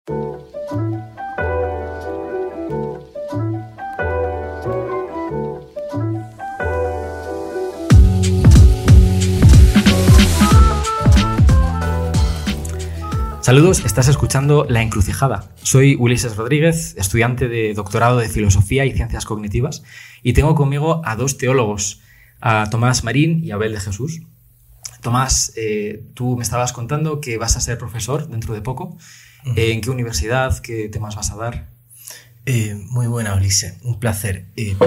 Saludos, estás escuchando La Encrucijada. Soy Ulises Rodríguez, estudiante de doctorado de Filosofía y Ciencias Cognitivas, y tengo conmigo a dos teólogos, a Tomás Marín y a Abel de Jesús. Tomás, tú me estabas contando que vas a ser profesor dentro de poco. ¿En qué universidad? ¿Qué temas vas a dar? Muy buena, Ulises, un placer.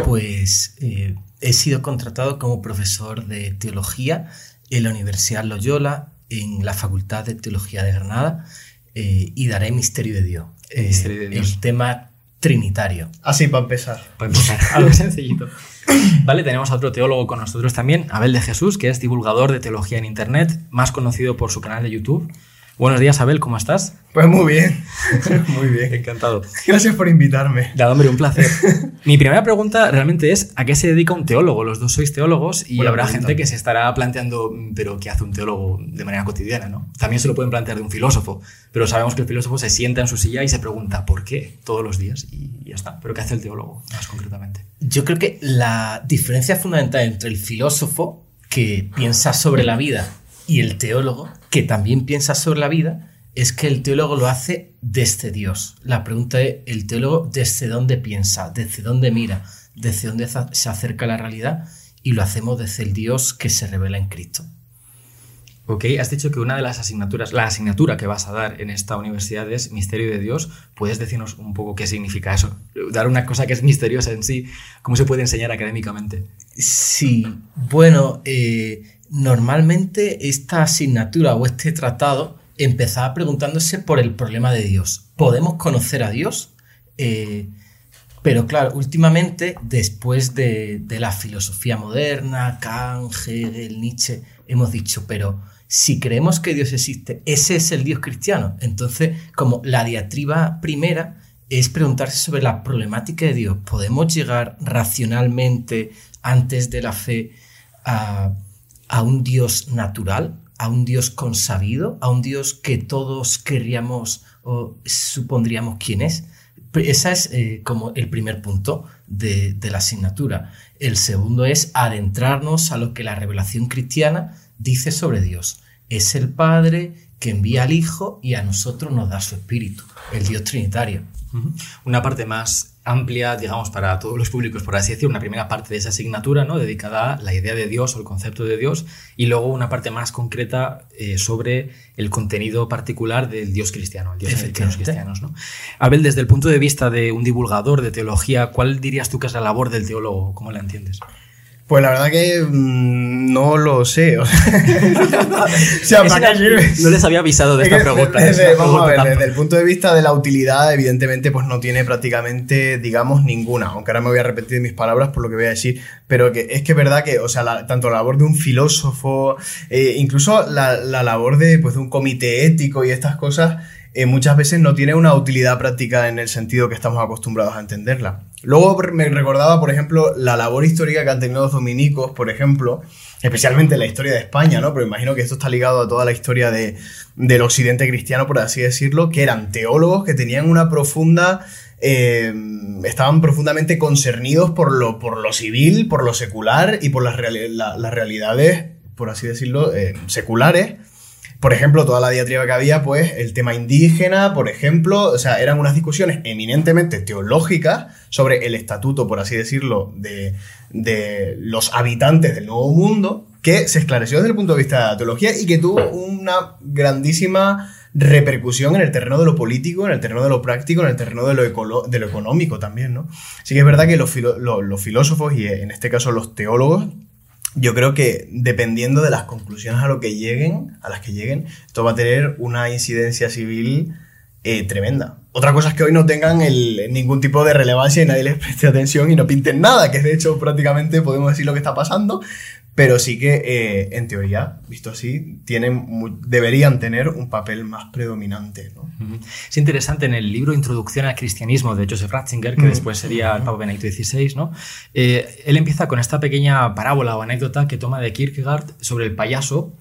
He sido contratado como profesor de teología en la Universidad Loyola, en la Facultad de Teología de Granada, y daré Misterio de Dios. Misterio de Dios. El tema trinitario. Así para empezar. Algo sencillito. Vale, tenemos a otro teólogo con nosotros también, Abel de Jesús, que es divulgador de teología en Internet, más conocido por su canal de YouTube. Buenos días, Abel, ¿cómo estás? Pues muy bien, muy bien. Encantado. Gracias por invitarme. Nada, hombre, un placer. Mi primera pregunta realmente es, ¿a qué se dedica un teólogo? Los dos sois teólogos y habrá gente que se estará planteando, pero ¿qué hace un teólogo de manera cotidiana, no? También se lo pueden plantear de un filósofo, pero sabemos que el filósofo se sienta en su silla y se pregunta ¿por qué? Todos los días y ya está. ¿Pero qué hace el teólogo más concretamente? Yo creo que la diferencia fundamental entre el filósofo, que piensa sobre la vida, y el teólogo, que también piensa sobre la vida, es que el teólogo lo hace desde Dios. La pregunta es, ¿el teólogo desde dónde piensa? ¿Desde dónde mira? ¿Desde dónde se acerca a la realidad? Y lo hacemos desde el Dios que se revela en Cristo. Ok, has dicho que una de las asignaturas, la asignatura que vas a dar en esta universidad es Misterio de Dios. ¿Puedes decirnos un poco qué significa eso? Dar una cosa que es misteriosa en sí, ¿cómo se puede enseñar académicamente? Sí, bueno, normalmente esta asignatura o este tratado empezaba preguntándose por el problema de Dios. ¿Podemos conocer a Dios? Pero claro, últimamente, después de la filosofía moderna, Kant, Hegel, Nietzsche, hemos dicho, pero si creemos que Dios existe, ese es el Dios cristiano. Entonces, como la diatriba primera es preguntarse sobre la problemática de Dios. ¿Podemos llegar racionalmente, antes de la fe, a un Dios natural, a un Dios consabido, a un Dios que todos querríamos o supondríamos quién es? Ese es como el primer punto de la asignatura. El segundo es adentrarnos a lo que la revelación cristiana dice sobre Dios. Es el Padre que envía al Hijo y a nosotros nos da su Espíritu, el Dios trinitario. Una parte más amplia, digamos, para todos los públicos, por así decir, una primera parte de esa asignatura, ¿no?, dedicada a la idea de Dios o el concepto de Dios, y luego una parte más concreta sobre el contenido particular del Dios cristiano, el Dios de los cristianos, ¿no? Abel, desde el punto de vista de un divulgador de teología, ¿cuál dirías tú que es la labor del teólogo? ¿Cómo la entiendes? Pues la verdad que no lo sé. O sea, no les había avisado de esta pregunta. Vamos a ver, desde el punto de vista de la utilidad, evidentemente, pues no tiene prácticamente, digamos, ninguna. Aunque ahora me voy a repetir mis palabras por lo que voy a decir. Pero que es verdad que, o sea, tanto la labor de un filósofo, incluso la labor de un comité ético y estas cosas, muchas veces no tiene una utilidad práctica en el sentido que estamos acostumbrados a entenderla. Luego me recordaba, por ejemplo, la labor histórica que han tenido los dominicos, por ejemplo, especialmente la historia de España, ¿no? Pero imagino que esto está ligado a toda la historia del occidente cristiano, por así decirlo, que eran teólogos que tenían una profunda... estaban profundamente concernidos por lo civil, por lo secular y por las realidades, por así decirlo, seculares. Por ejemplo, toda la diatriba que había, pues, el tema indígena, por ejemplo, o sea, eran unas discusiones eminentemente teológicas sobre el estatuto, por así decirlo, de los habitantes del Nuevo Mundo, que se esclareció desde el punto de vista de la teología y que tuvo una grandísima repercusión en el terreno de lo político, en el terreno de lo práctico, en el terreno de lo económico también, ¿no? Así que es verdad que los filósofos, y en este caso los teólogos, yo creo que dependiendo de las conclusiones a las que lleguen, esto va a tener una incidencia civil tremenda. Otra cosa es que hoy no tengan ningún tipo de relevancia y nadie les preste atención y no pinten nada, que de hecho prácticamente podemos decir lo que está pasando, pero sí que en teoría, visto así, deberían tener un papel más predominante, ¿no? Es interesante, en el libro Introducción al Cristianismo de Joseph Ratzinger, que después sería el Papa Benedicto XVI, ¿no? Él empieza con esta pequeña parábola o anécdota que toma de Kierkegaard sobre el payaso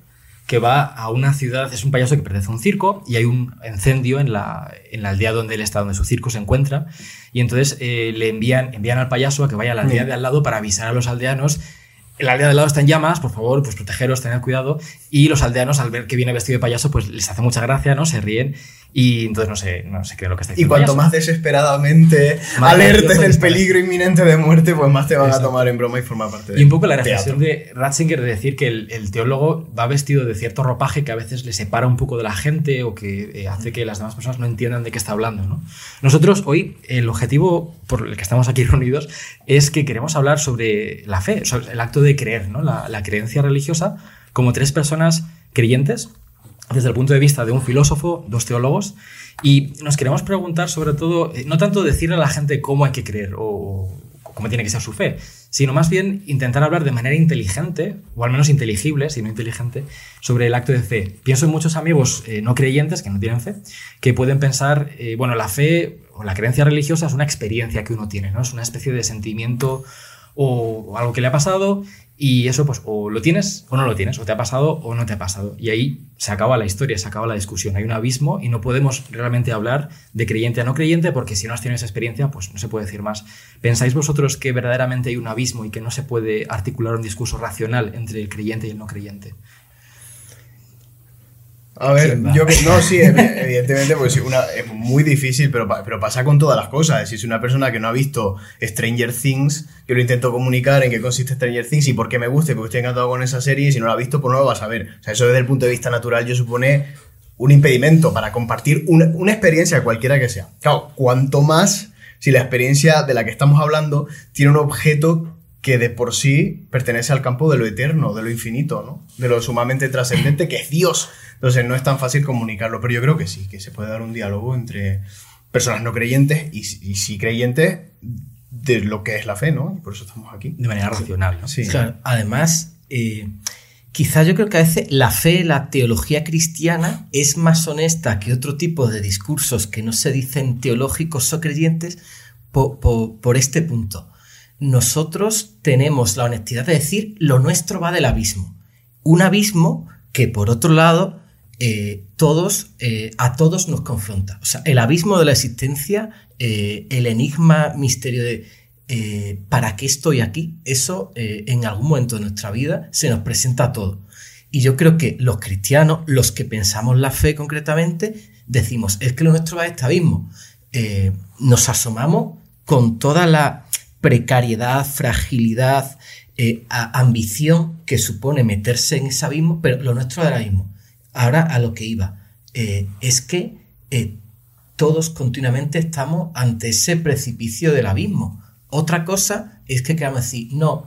que va a una ciudad, es un payaso que pertenece a un circo y hay un incendio en la aldea donde él está, donde su circo se encuentra, y entonces le envían al payaso a que vaya a la aldea de al lado para avisar a los aldeanos. La aldea de al lado está en llamas, por favor, pues protegeros, tened cuidado. Y los aldeanos, al ver que viene vestido de payaso, pues les hace mucha gracia, ¿no? Se ríen y entonces no sé qué es lo que está diciendo. Y cuanto más desesperadamente alertes del peligro inminente de muerte, pues más te van a tomar en broma y formar parte de. Y un poco la reflexión de Ratzinger de decir que el teólogo va vestido de cierto ropaje que a veces le separa un poco de la gente o que hace que las demás personas no entiendan de qué está hablando, ¿no? Nosotros hoy, el objetivo por el que estamos aquí reunidos es que queremos hablar sobre la fe, sobre el acto de creer, ¿no? La creencia religiosa, como tres personas creyentes desde el punto de vista de un filósofo, dos teólogos, y nos queremos preguntar sobre todo, no tanto decirle a la gente cómo hay que creer o cómo tiene que ser su fe, sino más bien intentar hablar de manera inteligente, o al menos inteligible, si no inteligente, sobre el acto de fe. Pienso en muchos amigos no creyentes, que no tienen fe, que pueden pensar, bueno, la fe o la creencia religiosa es una experiencia que uno tiene, ¿no? Es una especie de sentimiento o algo que le ha pasado, y eso pues o lo tienes o no lo tienes, o te ha pasado o no te ha pasado, y ahí se acaba la historia, se acaba la discusión, hay un abismo y no podemos realmente hablar de creyente a no creyente, porque si no has tenido esa experiencia pues no se puede decir más. ¿Pensáis vosotros que verdaderamente hay un abismo y que no se puede articular un discurso racional entre el creyente y el no creyente? A ver, yo que no, sí, evidentemente, pues es muy difícil, pero pasa con todas las cosas. Es decir, si una persona que no ha visto Stranger Things, yo lo intento comunicar en qué consiste Stranger Things y por qué me gusta y por qué estoy encantado con esa serie, y si no la ha visto, pues no lo vas a ver. O sea, eso desde el punto de vista natural yo supone un impedimento para compartir una experiencia cualquiera que sea. Claro, cuanto más si la experiencia de la que estamos hablando tiene un objeto que de por sí pertenece al campo de lo eterno, de lo infinito, ¿no? De lo sumamente trascendente, que es Dios. Entonces no es tan fácil comunicarlo, pero yo creo que sí, que se puede dar un diálogo entre personas no creyentes y sí creyentes de lo que es la fe, ¿no? Y por eso estamos aquí. De manera racional, ¿no? Sí. Claro, además, quizás yo creo que a veces la fe, la teología cristiana es más honesta que otro tipo de discursos que no se dicen teológicos o creyentes por este punto. Nosotros tenemos la honestidad de decir lo nuestro va del abismo. Un abismo que, por otro lado, a todos nos confronta. O sea, el abismo de la existencia, el enigma, misterio de ¿para qué estoy aquí? Eso en algún momento de nuestra vida se nos presenta a todos. Y yo creo que los cristianos, los que pensamos la fe concretamente, decimos, es que lo nuestro va a este abismo. Nos asomamos con toda la precariedad, fragilidad, ambición que supone meterse en ese abismo, pero lo nuestro del abismo. Ahora a lo que iba, es que todos continuamente estamos ante ese precipicio del abismo. Otra cosa es que queramos decir, no,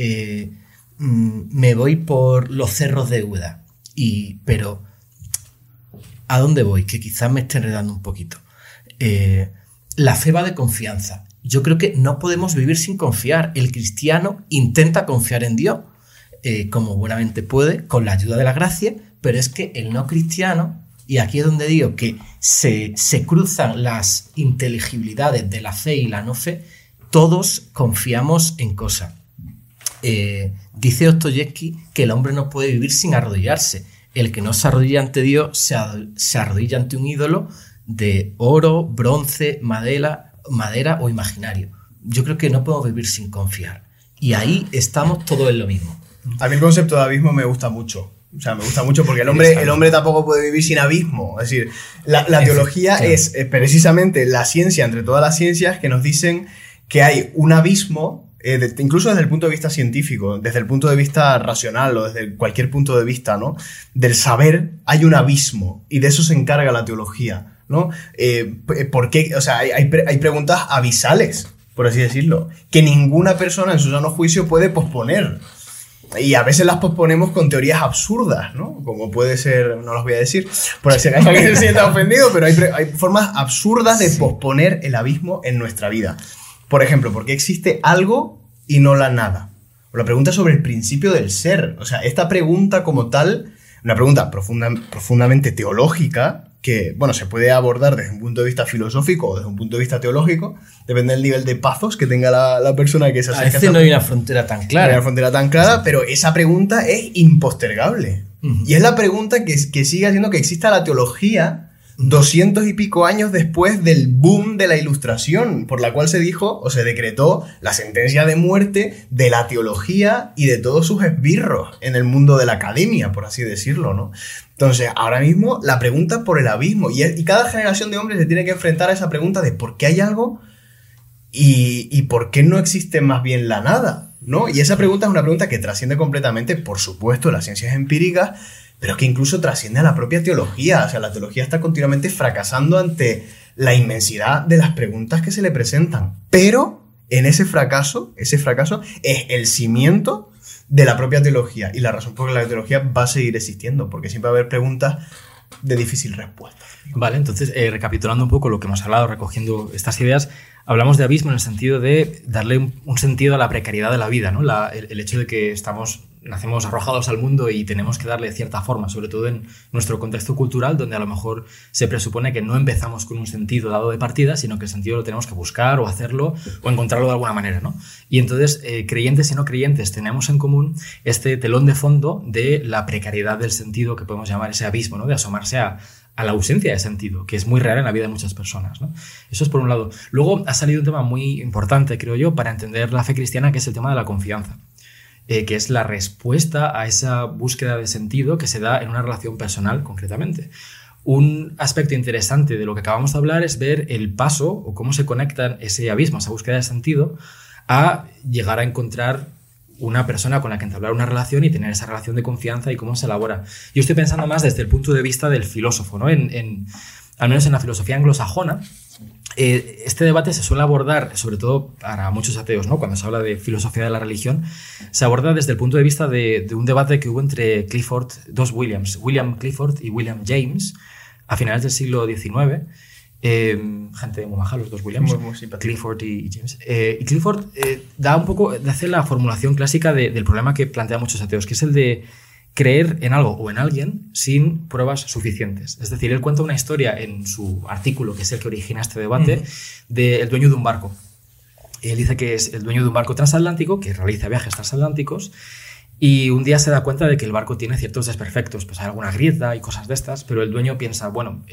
me voy por los cerros de Úbeda, pero ¿a dónde voy? Que quizás me esté enredando un poquito. La fe va de confianza. Yo creo que no podemos vivir sin confiar. El cristiano intenta confiar en Dios, como buenamente puede, con la ayuda de la gracia, pero es que el no cristiano, y aquí es donde digo que se cruzan las inteligibilidades de la fe y la no fe, todos confiamos en cosas. Dice Dostoyevsky que el hombre no puede vivir sin arrodillarse. El que no se arrodilla ante Dios se arrodilla ante un ídolo de oro, bronce, madera o imaginario. Yo creo que no podemos vivir sin confiar. Y ahí estamos todos en lo mismo. A mí el concepto de abismo me gusta mucho. O sea, me gusta mucho porque el hombre tampoco puede vivir sin abismo. Es decir, la teología es precisamente la ciencia entre todas las ciencias que nos dicen que hay un abismo, incluso desde el punto de vista científico, desde el punto de vista racional o desde cualquier punto de vista, ¿no? Del saber hay un abismo y de eso se encarga la teología, ¿no? ¿Por qué? O sea, hay preguntas abisales, por así decirlo, que ninguna persona en su sano juicio puede posponer. Y a veces las posponemos con teorías absurdas, ¿no? Como puede ser, no las voy a decir, por si alguien se sienta ofendido, pero hay formas absurdas de posponer el abismo en nuestra vida. Por ejemplo, ¿por qué existe algo y no la nada? O la pregunta sobre el principio del ser. O sea, esta pregunta como tal, una pregunta profundamente teológica, que, bueno, se puede abordar desde un punto de vista filosófico o desde un punto de vista teológico, depende del nivel de pathos que tenga la persona que se acerca. A veces no hay una frontera tan clara. No hay una frontera tan clara, pero esa pregunta es impostergable. Y es la pregunta que sigue haciendo que exista la teología 200 y pico años después del boom de la Ilustración, por la cual se dijo o se decretó la sentencia de muerte de la teología y de todos sus esbirros en el mundo de la academia, por así decirlo, ¿no? Entonces, ahora mismo la pregunta es por el abismo, y cada generación de hombres se tiene que enfrentar a esa pregunta de por qué hay algo y por qué no existe más bien la nada, ¿no? Y esa pregunta es una pregunta que trasciende completamente, por supuesto, las ciencias empíricas, pero que incluso trasciende a la propia teología. O sea, la teología está continuamente fracasando ante la inmensidad de las preguntas que se le presentan. Pero en ese fracaso es el cimiento de la propia teología. Y la razón por la que la teología va a seguir existiendo, porque siempre va a haber preguntas de difícil respuesta. Vale, entonces, recapitulando un poco lo que hemos hablado, recogiendo estas ideas, hablamos de abismo en el sentido de darle un sentido a la precariedad de la vida, ¿no? El hecho de que nacemos arrojados al mundo y tenemos que darle cierta forma, sobre todo en nuestro contexto cultural, donde a lo mejor se presupone que no empezamos con un sentido dado de partida, sino que el sentido lo tenemos que buscar o hacerlo o encontrarlo de alguna manera, ¿no? Y entonces, creyentes y no creyentes tenemos en común este telón de fondo de la precariedad del sentido, que podemos llamar ese abismo, ¿no? De asomarse a la ausencia de sentido, que es muy real en la vida de muchas personas, ¿no? Eso es por un lado. Luego ha salido un tema muy importante, creo yo, para entender la fe cristiana, que es el tema de la confianza. Que es la respuesta a esa búsqueda de sentido que se da en una relación personal, concretamente. Un aspecto interesante de lo que acabamos de hablar es ver el paso o cómo se conectan ese abismo, esa búsqueda de sentido, a llegar a encontrar una persona con la que entablar una relación y tener esa relación de confianza y cómo se elabora. Yo estoy pensando más desde el punto de vista del filósofo, ¿no? Al menos en la filosofía anglosajona, este debate se suele abordar, sobre todo para muchos ateos, ¿no? Cuando se habla de filosofía de la religión, se aborda desde el punto de vista de un debate que hubo entre dos Williams, William Clifford y William James, a finales del siglo XIX. Gente muy maja, los dos Williams, muy Clifford y James. Y Clifford da un poco, hace la formulación clásica del problema que plantean muchos ateos, que es el de creer en algo o en alguien sin pruebas suficientes. Es decir, él cuenta una historia en su artículo, que es el que origina este debate, del dueño de un barco. Él dice que es el dueño de un barco transatlántico, que realiza viajes transatlánticos, y un día se da cuenta de que el barco tiene ciertos desperfectos, pues hay alguna grieta y cosas de estas, pero el dueño piensa, bueno,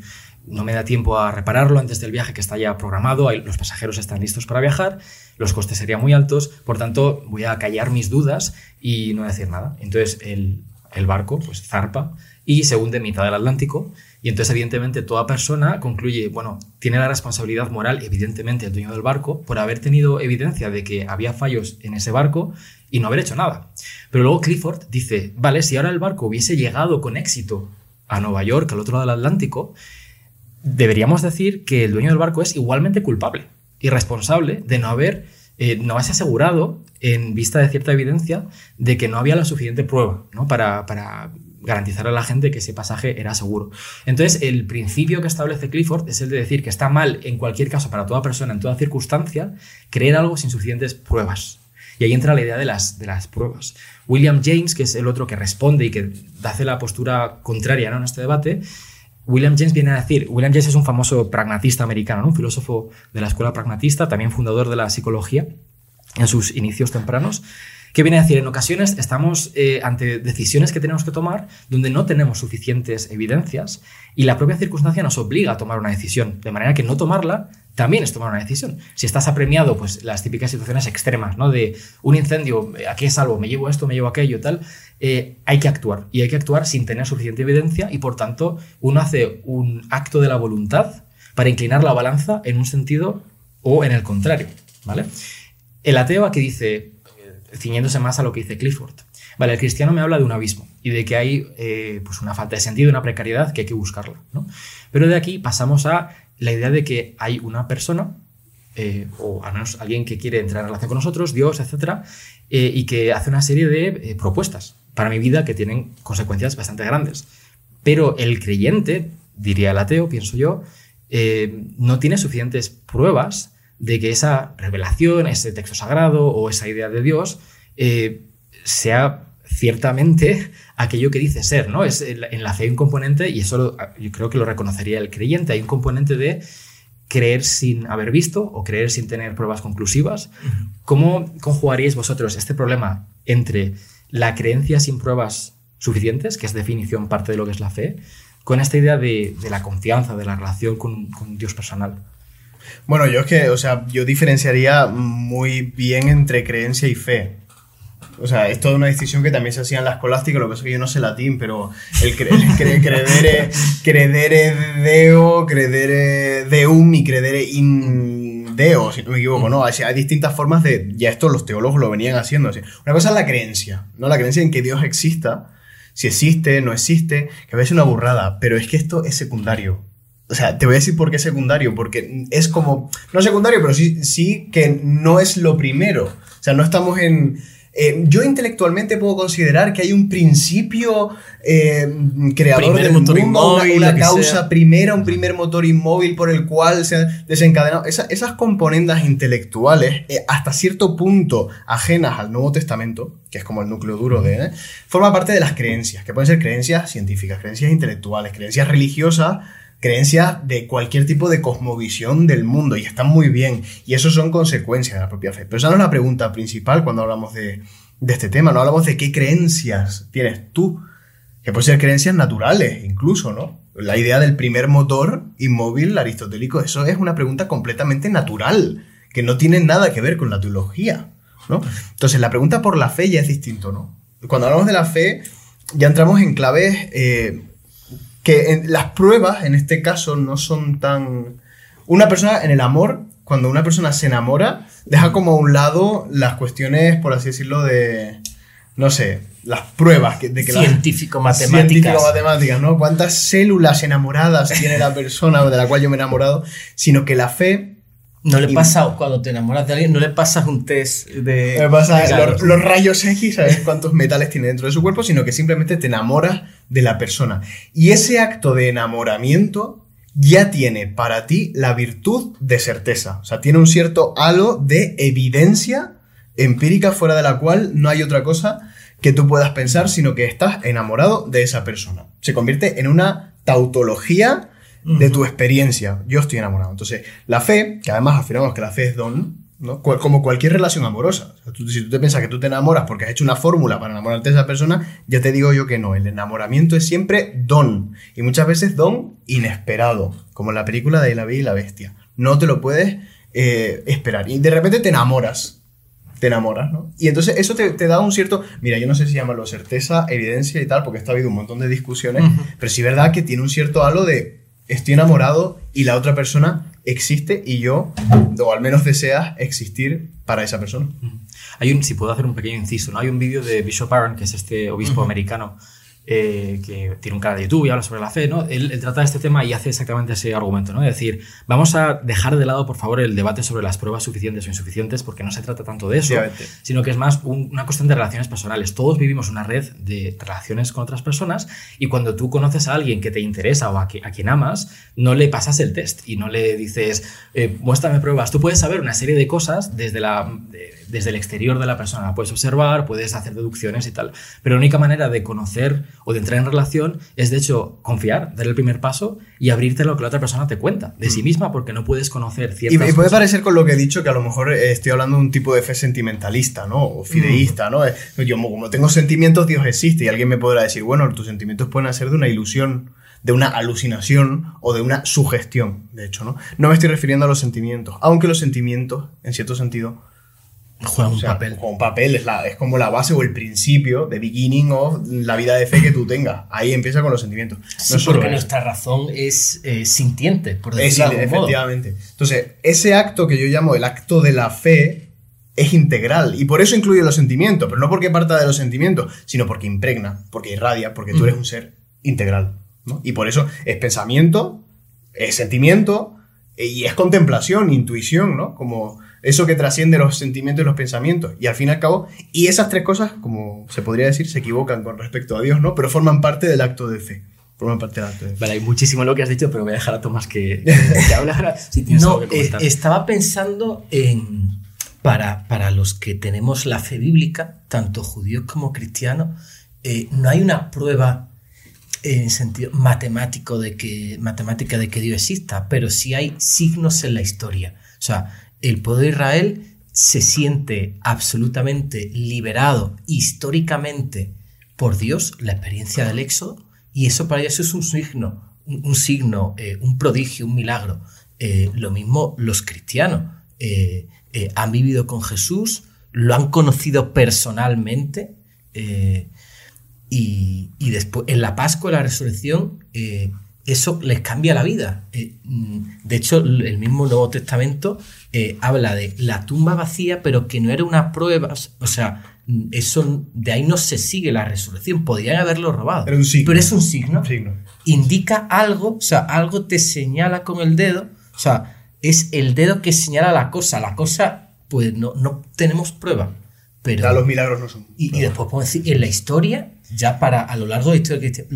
no me da tiempo a repararlo antes del viaje que está ya programado, los pasajeros están listos para viajar, los costes serían muy altos, por tanto voy a callar mis dudas y no decir nada. Entonces el barco pues zarpa y se hunde en mitad del Atlántico, y entonces evidentemente toda persona concluye, bueno, tiene la responsabilidad moral evidentemente el dueño del barco por haber tenido evidencia de que había fallos en ese barco y no haber hecho nada. Pero luego Clifford dice, vale, si ahora el barco hubiese llegado con éxito a Nueva York, al otro lado del Atlántico, deberíamos decir que el dueño del barco es igualmente culpable y responsable de no haberse asegurado, en vista de cierta evidencia, de que no había la suficiente prueba, ¿no? para garantizar a la gente que ese pasaje era seguro. Entonces, el principio que establece Clifford es el de decir que está mal, en cualquier caso, para toda persona, en toda circunstancia, creer algo sin suficientes pruebas. Y ahí entra la idea de las pruebas. William James, que es el otro que responde y que hace la postura contraria, ¿no?, en este debate, William James viene a decir, William James es un famoso pragmatista americano, ¿no?, un filósofo de la escuela pragmatista, también fundador de la psicología en sus inicios tempranos, que viene a decir, en ocasiones estamos ante decisiones que tenemos que tomar donde no tenemos suficientes evidencias y la propia circunstancia nos obliga a tomar una decisión, de manera que no tomarla también es tomar una decisión. Si estás apremiado, pues las típicas situaciones extremas, ¿no?, de un incendio, ¿a qué salvo? ¿Me llevo esto? ¿Me llevo aquello? Tal. Hay que actuar, y hay que actuar sin tener suficiente evidencia, y por tanto uno hace un acto de la voluntad para inclinar la balanza en un sentido o en el contrario, ¿vale? El ateo aquí dice, ciñéndose más a lo que dice Clifford, vale, el cristiano me habla de un abismo y de que hay pues una falta de sentido, una precariedad que hay que buscarla, ¿no? Pero de aquí pasamos a la idea de que hay una persona, o al menos alguien que quiere entrar en relación con nosotros, Dios, etcétera, y que hace una serie de propuestas para mi vida que tienen consecuencias bastante grandes. Pero el creyente, diría el ateo, pienso yo, no tiene suficientes pruebas de que esa revelación, ese texto sagrado o esa idea de Dios sea ciertamente aquello que dice ser, ¿no? En la fe hay un componente, y eso yo creo que lo reconocería el creyente, hay un componente de creer sin haber visto o creer sin tener pruebas conclusivas. ¿Cómo conjugaríais vosotros este problema entre la creencia sin pruebas suficientes, que es definición parte de lo que es la fe, con esta idea de la confianza, de la relación con Dios personal. Bueno, yo es que, o sea, yo diferenciaría muy bien entre creencia y fe. O sea, es toda una distinción que también se hacía en la escolástica, lo que pasa es que yo no sé latín, pero credere deo, credere deum y credere in deo, si no me equivoco, ¿no? Hay distintas formas de... Ya esto los teólogos lo venían haciendo así. Una cosa es la creencia, ¿no? La creencia en que Dios exista, si existe, no existe, que a veces es una burrada, pero es que esto es secundario. O sea, te voy a decir por qué es secundario, porque es como... No secundario, pero sí que no es lo primero. O sea, no estamos en... yo intelectualmente puedo considerar que hay un principio creador Primer del motor mundo, inmóvil, una lo que causa sea. primera, un primer motor inmóvil por el cual se han desencadenado. Esas componentes intelectuales, hasta cierto punto ajenas al Nuevo Testamento, que es como el núcleo duro de... forma parte de las creencias, que pueden ser creencias científicas, creencias intelectuales, creencias religiosas, creencias de cualquier tipo de cosmovisión del mundo, y están muy bien, y eso son consecuencias de la propia fe. Pero esa no es la pregunta principal cuando hablamos de este tema. No hablamos de qué creencias tienes tú, que pueden ser creencias naturales incluso, ¿no? La idea del primer motor inmóvil aristotélico, eso es una pregunta completamente natural, que no tiene nada que ver con la teología, ¿no? Entonces la pregunta por la fe ya es distinto, ¿no? Cuando hablamos de la fe ya entramos en claves... que las pruebas, en este caso, no son tan... Una persona en el amor, cuando una persona se enamora, deja como a un lado las cuestiones, por así decirlo, de... No sé, las pruebas de que científico-matemáticas. Científico-matemáticas, ¿no? ¿Cuántas células enamoradas tiene la persona de la cual yo me he enamorado? Sino que la fe... No le pasa, cuando te enamoras de alguien, no le pasas un test de... Me pasa los rayos X, ¿sabes cuántos metales tiene dentro de su cuerpo? Sino que simplemente te enamoras de la persona. Y ese acto de enamoramiento ya tiene para ti la virtud de certeza. O sea, tiene un cierto halo de evidencia empírica fuera de la cual no hay otra cosa que tú puedas pensar, sino que estás enamorado de esa persona. Se convierte en una tautología de tu experiencia. Yo estoy enamorado. Entonces, la fe, que además afirmamos que la fe es don, ¿no? Como cualquier relación amorosa. O sea, si tú te piensas que tú te enamoras porque has hecho una fórmula para enamorarte de esa persona, ya te digo yo que no. El enamoramiento es siempre don. Y muchas veces don inesperado. Como en la película de La Bella y la Bestia. No te lo puedes esperar. Y de repente te enamoras. Te enamoras, ¿no? Y entonces eso te da un cierto... Mira, yo no sé si llamarlo certeza, evidencia y tal, porque esto ha habido un montón de discusiones. Pero sí es verdad que tiene un cierto halo de... Estoy enamorado y la otra persona existe y yo, o al menos deseas existir para esa persona. Si puedo hacer un pequeño inciso, ¿no? Hay un vídeo de Bishop Barron, que es este obispo americano, que tiene un canal de YouTube y habla sobre la fe, ¿no? Él trata este tema y hace exactamente ese argumento, ¿no? Es decir, vamos a dejar de lado, por favor, el debate sobre las pruebas suficientes o insuficientes, porque no se trata tanto de eso, sino que es más una cuestión de relaciones personales. Todos vivimos una red de relaciones con otras personas, y cuando tú conoces a alguien que te interesa o a quien amas, no le pasas el test y no le dices, muéstrame pruebas. Tú puedes saber una serie de cosas desde el exterior de la persona. La puedes observar, puedes hacer deducciones y tal, pero la única manera de conocer o de entrar en relación es, de hecho, confiar, dar el primer paso y abrirte a lo que la otra persona te cuenta de sí misma, porque no puedes conocer ciertas cosas. Y puede parecer con lo que he dicho que a lo mejor estoy hablando de un tipo de fe sentimentalista, ¿no? O fideísta, ¿no? Yo, como tengo sentimientos, Dios existe, y alguien me podrá decir, bueno, tus sentimientos pueden ser de una ilusión, de una alucinación o de una sugestión, de hecho, ¿no? No me estoy refiriendo a los sentimientos, aunque los sentimientos, en cierto sentido, juega un papel. Juega un papel, es como la base o el principio de beginning of la vida de fe que tú tengas. Ahí empieza con los sentimientos. Sí, porque nuestra razón es sintiente, por decirlo de algún modo. Efectivamente. Entonces, ese acto que yo llamo el acto de la fe es integral, y por eso incluye los sentimientos, pero no porque parta de los sentimientos, sino porque impregna, porque irradia, porque tú eres un ser integral, ¿no? Y por eso es pensamiento, es sentimiento y es contemplación, intuición, ¿no? Como eso que trasciende los sentimientos y los pensamientos. Y al fin y al cabo, y esas tres cosas, como se podría decir, se equivocan con respecto a Dios, ¿no? Pero forman parte del acto de fe. Vale, hay muchísimo lo que has dicho, pero voy a dejar a Tomás que hablara. Si tienes algo que comentar. Estaba pensando en... Para los que tenemos la fe bíblica, tanto judíos como cristianos, no hay una prueba en sentido matemática de que Dios exista, pero sí hay signos en la historia. O sea, el pueblo de Israel se siente absolutamente liberado históricamente por Dios, la experiencia del éxodo, y eso para ellos es un signo, un prodigio, un milagro. Lo mismo los cristianos. Han vivido con Jesús, lo han conocido personalmente, y después, en la Pascua, la resurrección, eso les cambia la vida. De hecho, el mismo Nuevo Testamento habla de la tumba vacía, pero que no era una prueba, o sea, eso, de ahí no se sigue la resurrección, podrían haberlo robado. Era un signo. Pero es un signo. Signo. Indica algo, o sea, algo te señala con el dedo, o sea, es el dedo que señala la cosa, pues no tenemos prueba. Pero, ya los milagros no son. Y después podemos decir, en la historia, ya a lo largo de la historia cristiana,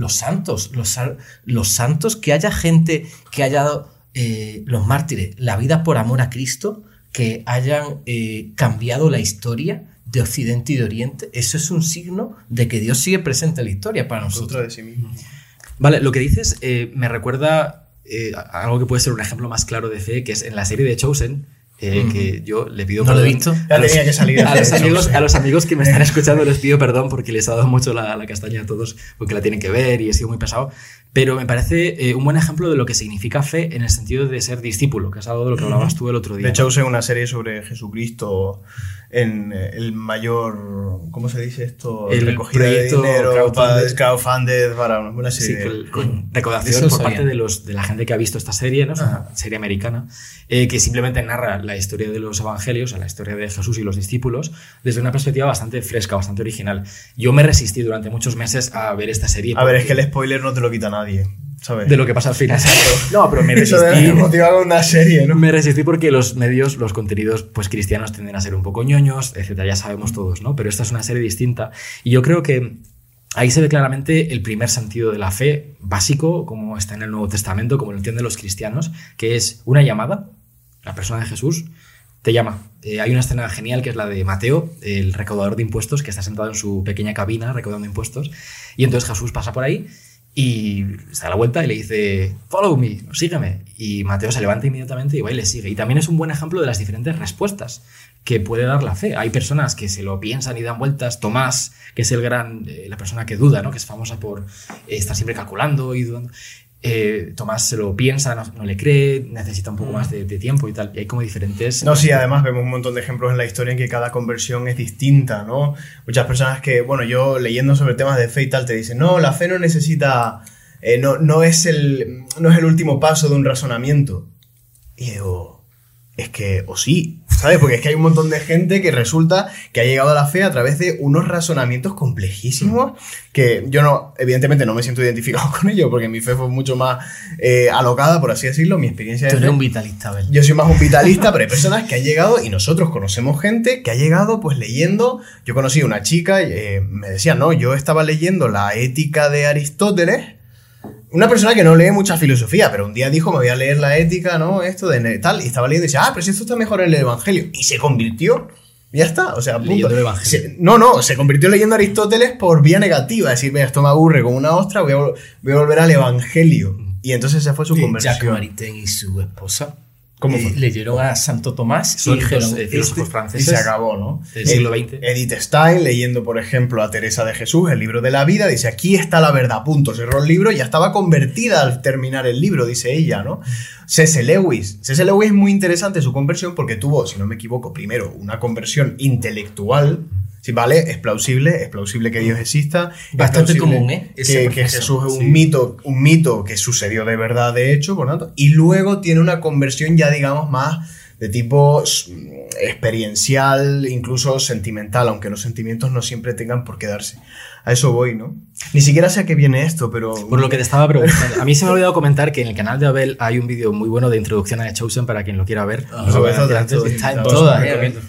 los santos, que haya gente que haya dado, los mártires, la vida por amor a Cristo, que hayan cambiado la historia de Occidente y de Oriente, eso es un signo de que Dios sigue presente en la historia para nosotros. De sí mismo. Vale, lo que dices me recuerda a algo que puede ser un ejemplo más claro de fe, que es en la serie de Chosen, que yo le pido no perdón. Lo he visto. Ya tenía que salir. A los amigos que me están escuchando les pido perdón porque les ha dado mucho la castaña a todos, porque la tienen que ver y he sido muy pesado. Pero me parece un buen ejemplo de lo que significa fe en el sentido de ser discípulo, que es algo de lo que hablabas tú el otro día. De hecho, usé una serie sobre Jesucristo en el mayor, ¿cómo se dice esto? El recogida de dinero, crowdfunded para una serie. Sí, con recaudación por parte de la gente que ha visto esta serie, ¿no? Es una serie americana, que simplemente narra la historia de los evangelios, la historia de Jesús y los discípulos, desde una perspectiva bastante fresca, bastante original. Yo me resistí durante muchos meses a ver esta serie. A ver, es que el spoiler no te lo quita nadie, ¿sabes? De lo que pasa al final. No, pero me resistí. Eso debe motivar una serie, ¿no? Me resistí porque los medios, los contenidos pues cristianos tienden a ser un poco ñoños, etcétera, ya sabemos todos, ¿no? Pero esta es una serie distinta y yo creo que ahí se ve claramente el primer sentido de la fe básico, como está en el Nuevo Testamento, como lo entienden los cristianos, que es una llamada. La persona de Jesús te llama. Hay una escena genial que es la de Mateo, el recaudador de impuestos, que está sentado en su pequeña cabina recaudando impuestos, y entonces Jesús pasa por ahí y se da la vuelta y le dice follow me, sígueme, y Mateo se levanta inmediatamente y va y le sigue. Y también es un buen ejemplo de las diferentes respuestas que puede dar la fe. Hay personas que se lo piensan y dan vueltas. Tomás, que es la persona que duda, ¿no? Que es famosa por estar siempre calculando y dudando. Tomás se lo piensa, no le cree, necesita un poco más de tiempo y tal. Y hay como diferentes... No, sí, además vemos un montón de ejemplos en la historia en que cada conversión es distinta, ¿no? Muchas personas que, bueno, yo leyendo sobre temas de fe y tal, te dicen, no, la fe no necesita... no es el último paso de un razonamiento. Y digo... Es que, o sí, ¿sabes? Porque es que hay un montón de gente que resulta que ha llegado a la fe a través de unos razonamientos complejísimos que yo evidentemente no me siento identificado con ellos porque mi fe fue mucho más alocada, por así decirlo, mi experiencia de fe. Tú eres un vitalista, Abel. Yo soy más un vitalista, pero hay personas que han llegado y nosotros conocemos gente que ha llegado pues leyendo. Yo conocí a una chica, me decía, no, yo estaba leyendo la Ética de Aristóteles. Una persona que no lee mucha filosofía, pero un día dijo, me voy a leer la Ética, ¿no? Esto de tal, y estaba leyendo y dice, pero si esto está mejor en el Evangelio. Y se convirtió, ya está, o sea, punto. Leyendo el Evangelio. Se convirtió leyendo Aristóteles por vía negativa, es decir, vea, esto me aburre como una ostra, voy a volver al Evangelio. Y entonces esa fue su conversión. Jacques Maritain y su esposa ¿Cómo fue? Leyeron a Santo Tomás Son y dijeron, filósofos franceses. Y se acabó, ¿no? Del siglo XX. Edith Stein, leyendo, por ejemplo, a Teresa de Jesús, el libro de la vida, dice, aquí está la verdad, punto. Cerró el libro y ya estaba convertida al terminar el libro, dice ella, ¿no? C.S. Lewis es muy interesante su conversión porque tuvo, si no me equivoco, primero una conversión intelectual. Sí, vale, es plausible que Dios exista. Bastante común, ¿eh? Que Jesús es un mito que sucedió de verdad, de hecho, por tanto. Y luego tiene una conversión ya, digamos, más de tipo experiencial, incluso sentimental, aunque los sentimientos no siempre tengan por qué darse. A eso voy, ¿no? Ni siquiera sé a qué viene esto, pero... Por lo que te estaba preguntando. A mí se me ha olvidado comentar que en el canal de Abel hay un vídeo muy bueno de introducción a The Chosen para quien lo quiera ver. Está en todas.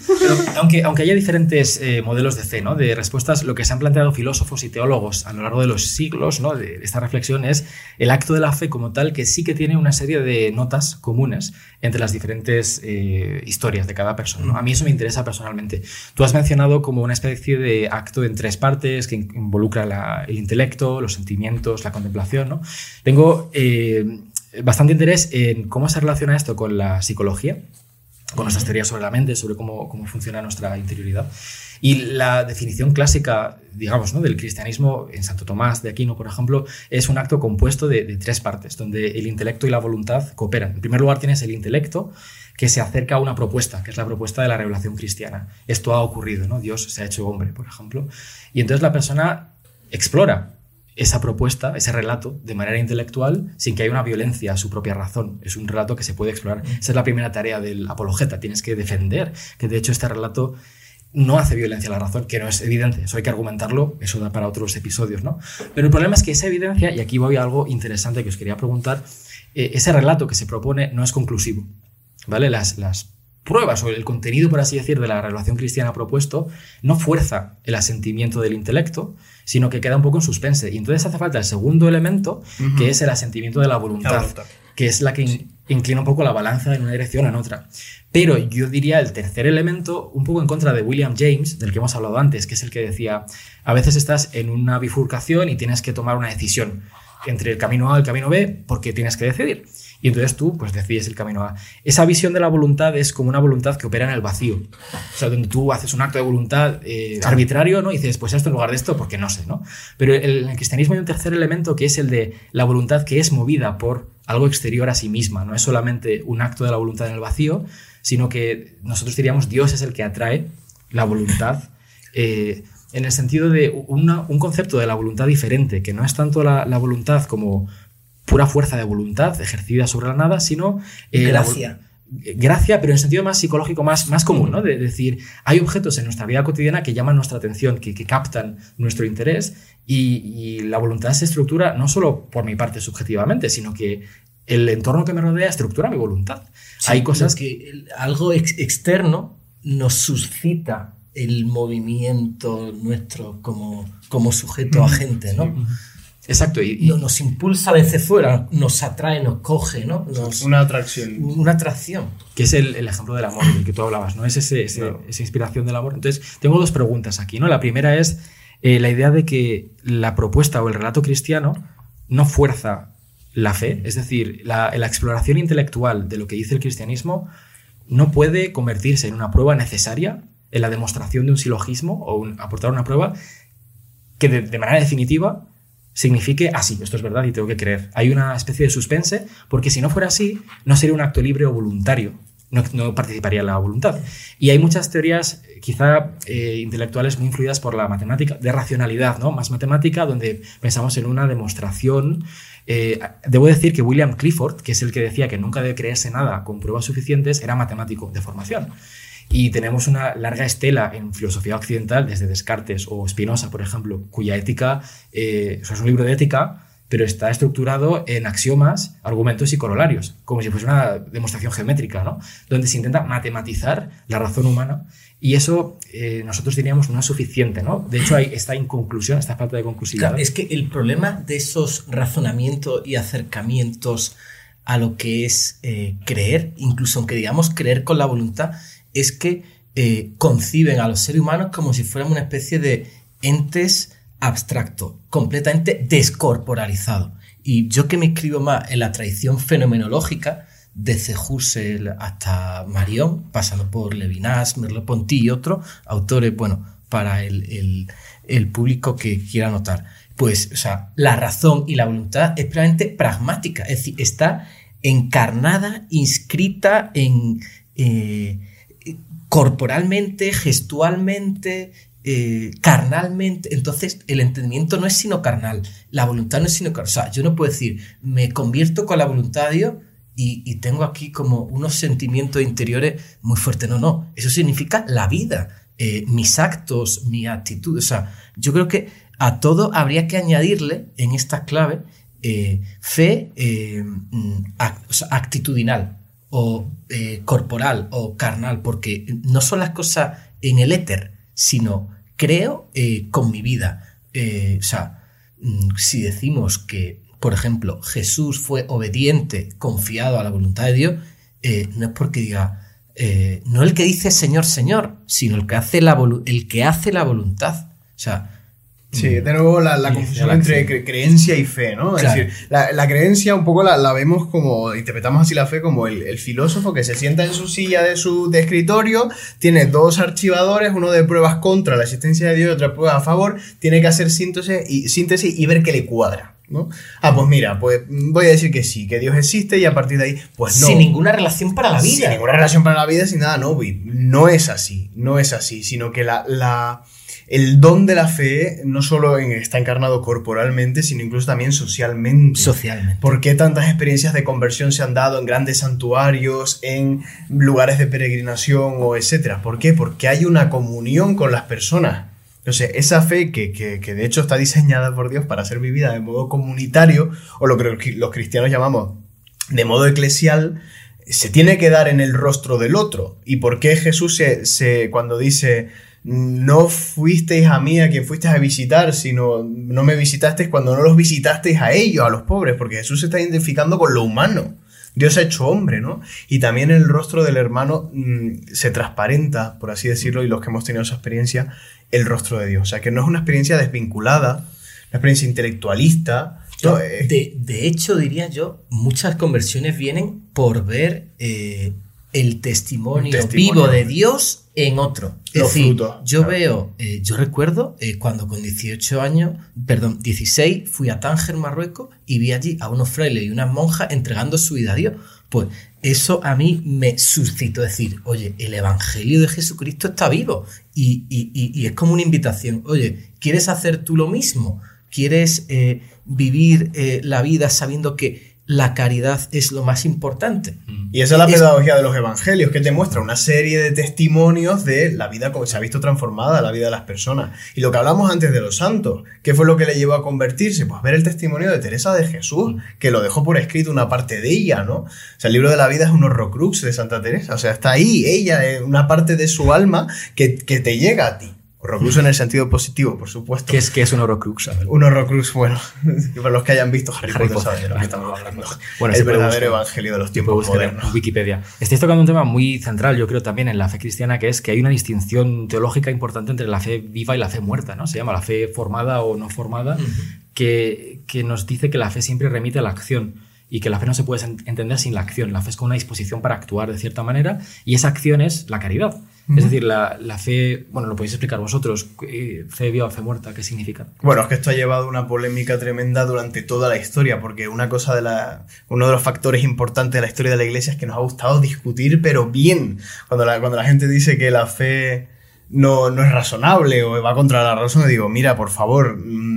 Aunque haya diferentes modelos de fe, ¿no? De respuestas, lo que se han planteado filósofos y teólogos a lo largo de los siglos, ¿no? De esta reflexión es el acto de la fe como tal, que sí que tiene una serie de notas comunes entre las diferentes historias de cada persona, ¿no? A mí eso me interesa personalmente. Tú has mencionado como una especie de acto en tres partes que involucra el intelecto, los sentimientos, la contemplación, ¿no? Tengo bastante interés en cómo se relaciona esto con la psicología con nuestras teorías sobre la mente, sobre cómo funciona nuestra interioridad. Y la definición clásica, digamos, ¿no?, del cristianismo en Santo Tomás de Aquino, por ejemplo, es un acto compuesto de 3 partes, donde el intelecto y la voluntad cooperan. En primer lugar tienes el intelecto, que se acerca a una propuesta, que es la propuesta de la revelación cristiana. Esto ha ocurrido, ¿no? Dios se ha hecho hombre, por ejemplo. Y entonces la persona explora esa propuesta, ese relato, de manera intelectual, sin que haya una violencia a su propia razón. Es un relato que se puede explorar. Esa es la primera tarea del apologeta. Tienes que defender que, de hecho, este relato no hace violencia a la razón, que no es evidente. Eso hay que argumentarlo, eso da para otros episodios, ¿no? Pero el problema es que esa evidencia, y aquí voy a algo interesante que os quería preguntar, ese relato que se propone no es conclusivo, ¿vale? Las pruebas o el contenido, por así decir, de la revelación cristiana propuesto no fuerza el asentimiento del intelecto, sino que queda un poco en suspense. Y entonces hace falta el segundo elemento, que es el asentimiento de la voluntad, que es la que inclina un poco la balanza en una dirección o en otra. Pero yo diría el tercer elemento, un poco en contra de William James, del que hemos hablado antes, que es el que decía, a veces estás en una bifurcación y tienes que tomar una decisión entre el camino A y el camino B, porque tienes que decidir. Y entonces tú, pues, decides el camino A. Esa visión de la voluntad es como una voluntad que opera en el vacío. O sea, donde tú haces un acto de voluntad arbitrario, ¿no? Y dices, pues esto en lugar de esto, porque no sé, ¿no? Pero en el cristianismo hay un tercer elemento, que es el de la voluntad que es movida por algo exterior a sí misma. No es solamente un acto de la voluntad en el vacío, sino que nosotros diríamos Dios es el que atrae la voluntad, en el sentido de un concepto de la voluntad diferente, que no es tanto la voluntad como pura fuerza de voluntad ejercida sobre la nada, sino gracia, pero en sentido más psicológico, más común, ¿no? De decir, hay objetos en nuestra vida cotidiana que llaman nuestra atención, que captan nuestro interés, y la voluntad se estructura no solo por mi parte subjetivamente, sino que el entorno que me rodea estructura mi voluntad. Sí, hay cosas que algo externo nos suscita el movimiento nuestro como sujeto agente, ¿no? Exacto. Nos impulsa a veces fuera, nos atrae, nos coge, ¿no? Una atracción. Una atracción. Que es el ejemplo del amor del que tú hablabas, ¿no? Es esa inspiración del amor. Entonces, tengo 2 preguntas aquí, ¿no? La primera es la idea de que la propuesta o el relato cristiano no fuerza la fe, es decir, la exploración intelectual de lo que dice el cristianismo no puede convertirse en una prueba necesaria en la demostración de un silogismo o aportar una prueba que de manera definitiva signifique, sí, esto es verdad y tengo que creer. Hay una especie de suspense, porque si no fuera así, no sería un acto libre o voluntario, no participaría en la voluntad. Y hay muchas teorías, quizá intelectuales, muy influidas por la matemática, de racionalidad, ¿no? Más matemática, donde pensamos en una demostración. Debo decir que William Clifford, que es el que decía que nunca debe creerse nada con pruebas suficientes, era matemático de formación. Y tenemos una larga estela en filosofía occidental, desde Descartes o Spinoza, por ejemplo, cuya ética, eso es un libro de ética, pero está estructurado en axiomas, argumentos y corolarios, como si fuese una demostración geométrica, ¿no? Donde se intenta matematizar la razón humana, y eso nosotros diríamos no es suficiente, ¿no? De hecho, hay esta inconclusión, esta falta de conclusividad. Claro, es que el problema de esos razonamientos y acercamientos a lo que es creer, incluso aunque digamos creer con la voluntad, es que conciben a los seres humanos como si fuéramos una especie de entes abstractos, completamente descorporalizados. Y yo, que me inscribo más en la tradición fenomenológica, desde Husserl hasta Marion, pasando por Levinas, Merleau-Ponty y otros autores, bueno, para el público que quiera notar. Pues, o sea, la razón y la voluntad es plenamente pragmática, es decir, está encarnada, inscrita en corporalmente, gestualmente, carnalmente. Entonces el entendimiento no es sino carnal, la voluntad no es sino carnal. O sea, yo no puedo decir me convierto con la voluntad de Dios y tengo aquí como unos sentimientos interiores muy fuertes. No, eso significa la vida, mis actos, mi actitud. O sea, yo creo que a todo habría que añadirle en estas claves fe actitudinal o corporal o carnal, porque no son las cosas en el éter, sino creo con mi vida. O sea, si decimos que, por ejemplo, Jesús fue obediente, confiado a la voluntad de Dios, no es porque diga, no el que dice Señor, Señor, sino el que hace la voluntad. O sea, Sí, de nuevo la confusión entre creencia y fe, ¿no? Claro. Es decir, la creencia un poco la vemos como, interpretamos así la fe como el filósofo que se sienta en su silla de escritorio, tiene 2 archivadores, uno de pruebas contra la existencia de Dios y otro de pruebas a favor, tiene que hacer síntesis y ver qué le cuadra, ¿no? Pues mira, pues voy a decir que sí, que Dios existe y a partir de ahí, pues no. Sin ninguna relación para la vida. Sin ninguna relación para la vida, sin nada, no es así, sino que el don de la fe no solo está encarnado corporalmente, sino incluso también socialmente. ¿Por qué tantas experiencias de conversión se han dado en grandes santuarios, en lugares de peregrinación o etcétera? ¿Por qué? Porque hay una comunión con las personas. Entonces, esa fe que de hecho está diseñada por Dios para ser vivida de modo comunitario, o lo que los cristianos llamamos de modo eclesial, se tiene que dar en el rostro del otro. ¿Y por qué Jesús cuando dice no fuisteis a mí a quien fuisteis a visitar, sino no me visitasteis cuando no los visitasteis a ellos, a los pobres? Porque Jesús se está identificando con lo humano. Dios ha hecho hombre, ¿no? Y también el rostro del hermano se transparenta, por así decirlo, y los que hemos tenido esa experiencia, el rostro de Dios. O sea, que no es una experiencia desvinculada, una experiencia intelectualista. ¿No? De hecho, diría yo, muchas conversiones vienen por ver el testimonio vivo de Dios en otro. Es decir, frutos, yo claro. veo, yo recuerdo cuando con 16 fui a Tánger, Marruecos, y vi allí a unos frailes y unas monjas entregando su vida a Dios. Pues eso a mí me suscitó decir, oye, el evangelio de Jesucristo está vivo y es como una invitación. Oye, ¿quieres hacer tú lo mismo? ¿Quieres vivir la vida sabiendo que la caridad es lo más importante? Y esa es la pedagogía de los evangelios, que te muestra una serie de testimonios de la vida como se ha visto transformada, la vida de las personas. Y lo que hablamos antes de los santos, ¿qué fue lo que le llevó a convertirse? Pues ver el testimonio de Teresa de Jesús, que lo dejó por escrito una parte de ella, ¿no? O sea, el libro de la vida es un horrocrux de Santa Teresa. O sea, está ahí, ella, una parte de su alma que te llega a ti. Horrocrux en el sentido positivo, por supuesto. ¿Qué es un horrocrux? Un horrocrux, bueno, para los que hayan visto Harry Potter saben de lo que estamos hablando. Bueno, el verdadero evangelio de los tiempos modernos. En Wikipedia. Estáis tocando un tema muy central, yo creo, también en la fe cristiana, que es que hay una distinción teológica importante entre la fe viva y la fe muerta, ¿no? Se llama la fe formada o no formada, que nos dice que la fe siempre remite a la acción y que la fe no se puede entender sin la acción. La fe es como una disposición para actuar de cierta manera y esa acción es la caridad. Es decir, la fe, bueno, lo podéis explicar vosotros, fe viva o fe muerta, ¿qué significa? Bueno, es que esto ha llevado una polémica tremenda durante toda la historia, porque uno de los factores importantes de la historia de la Iglesia es que nos ha gustado discutir, pero bien. Cuando la gente dice que la fe no es razonable o va contra la razón, digo, mira, por favor,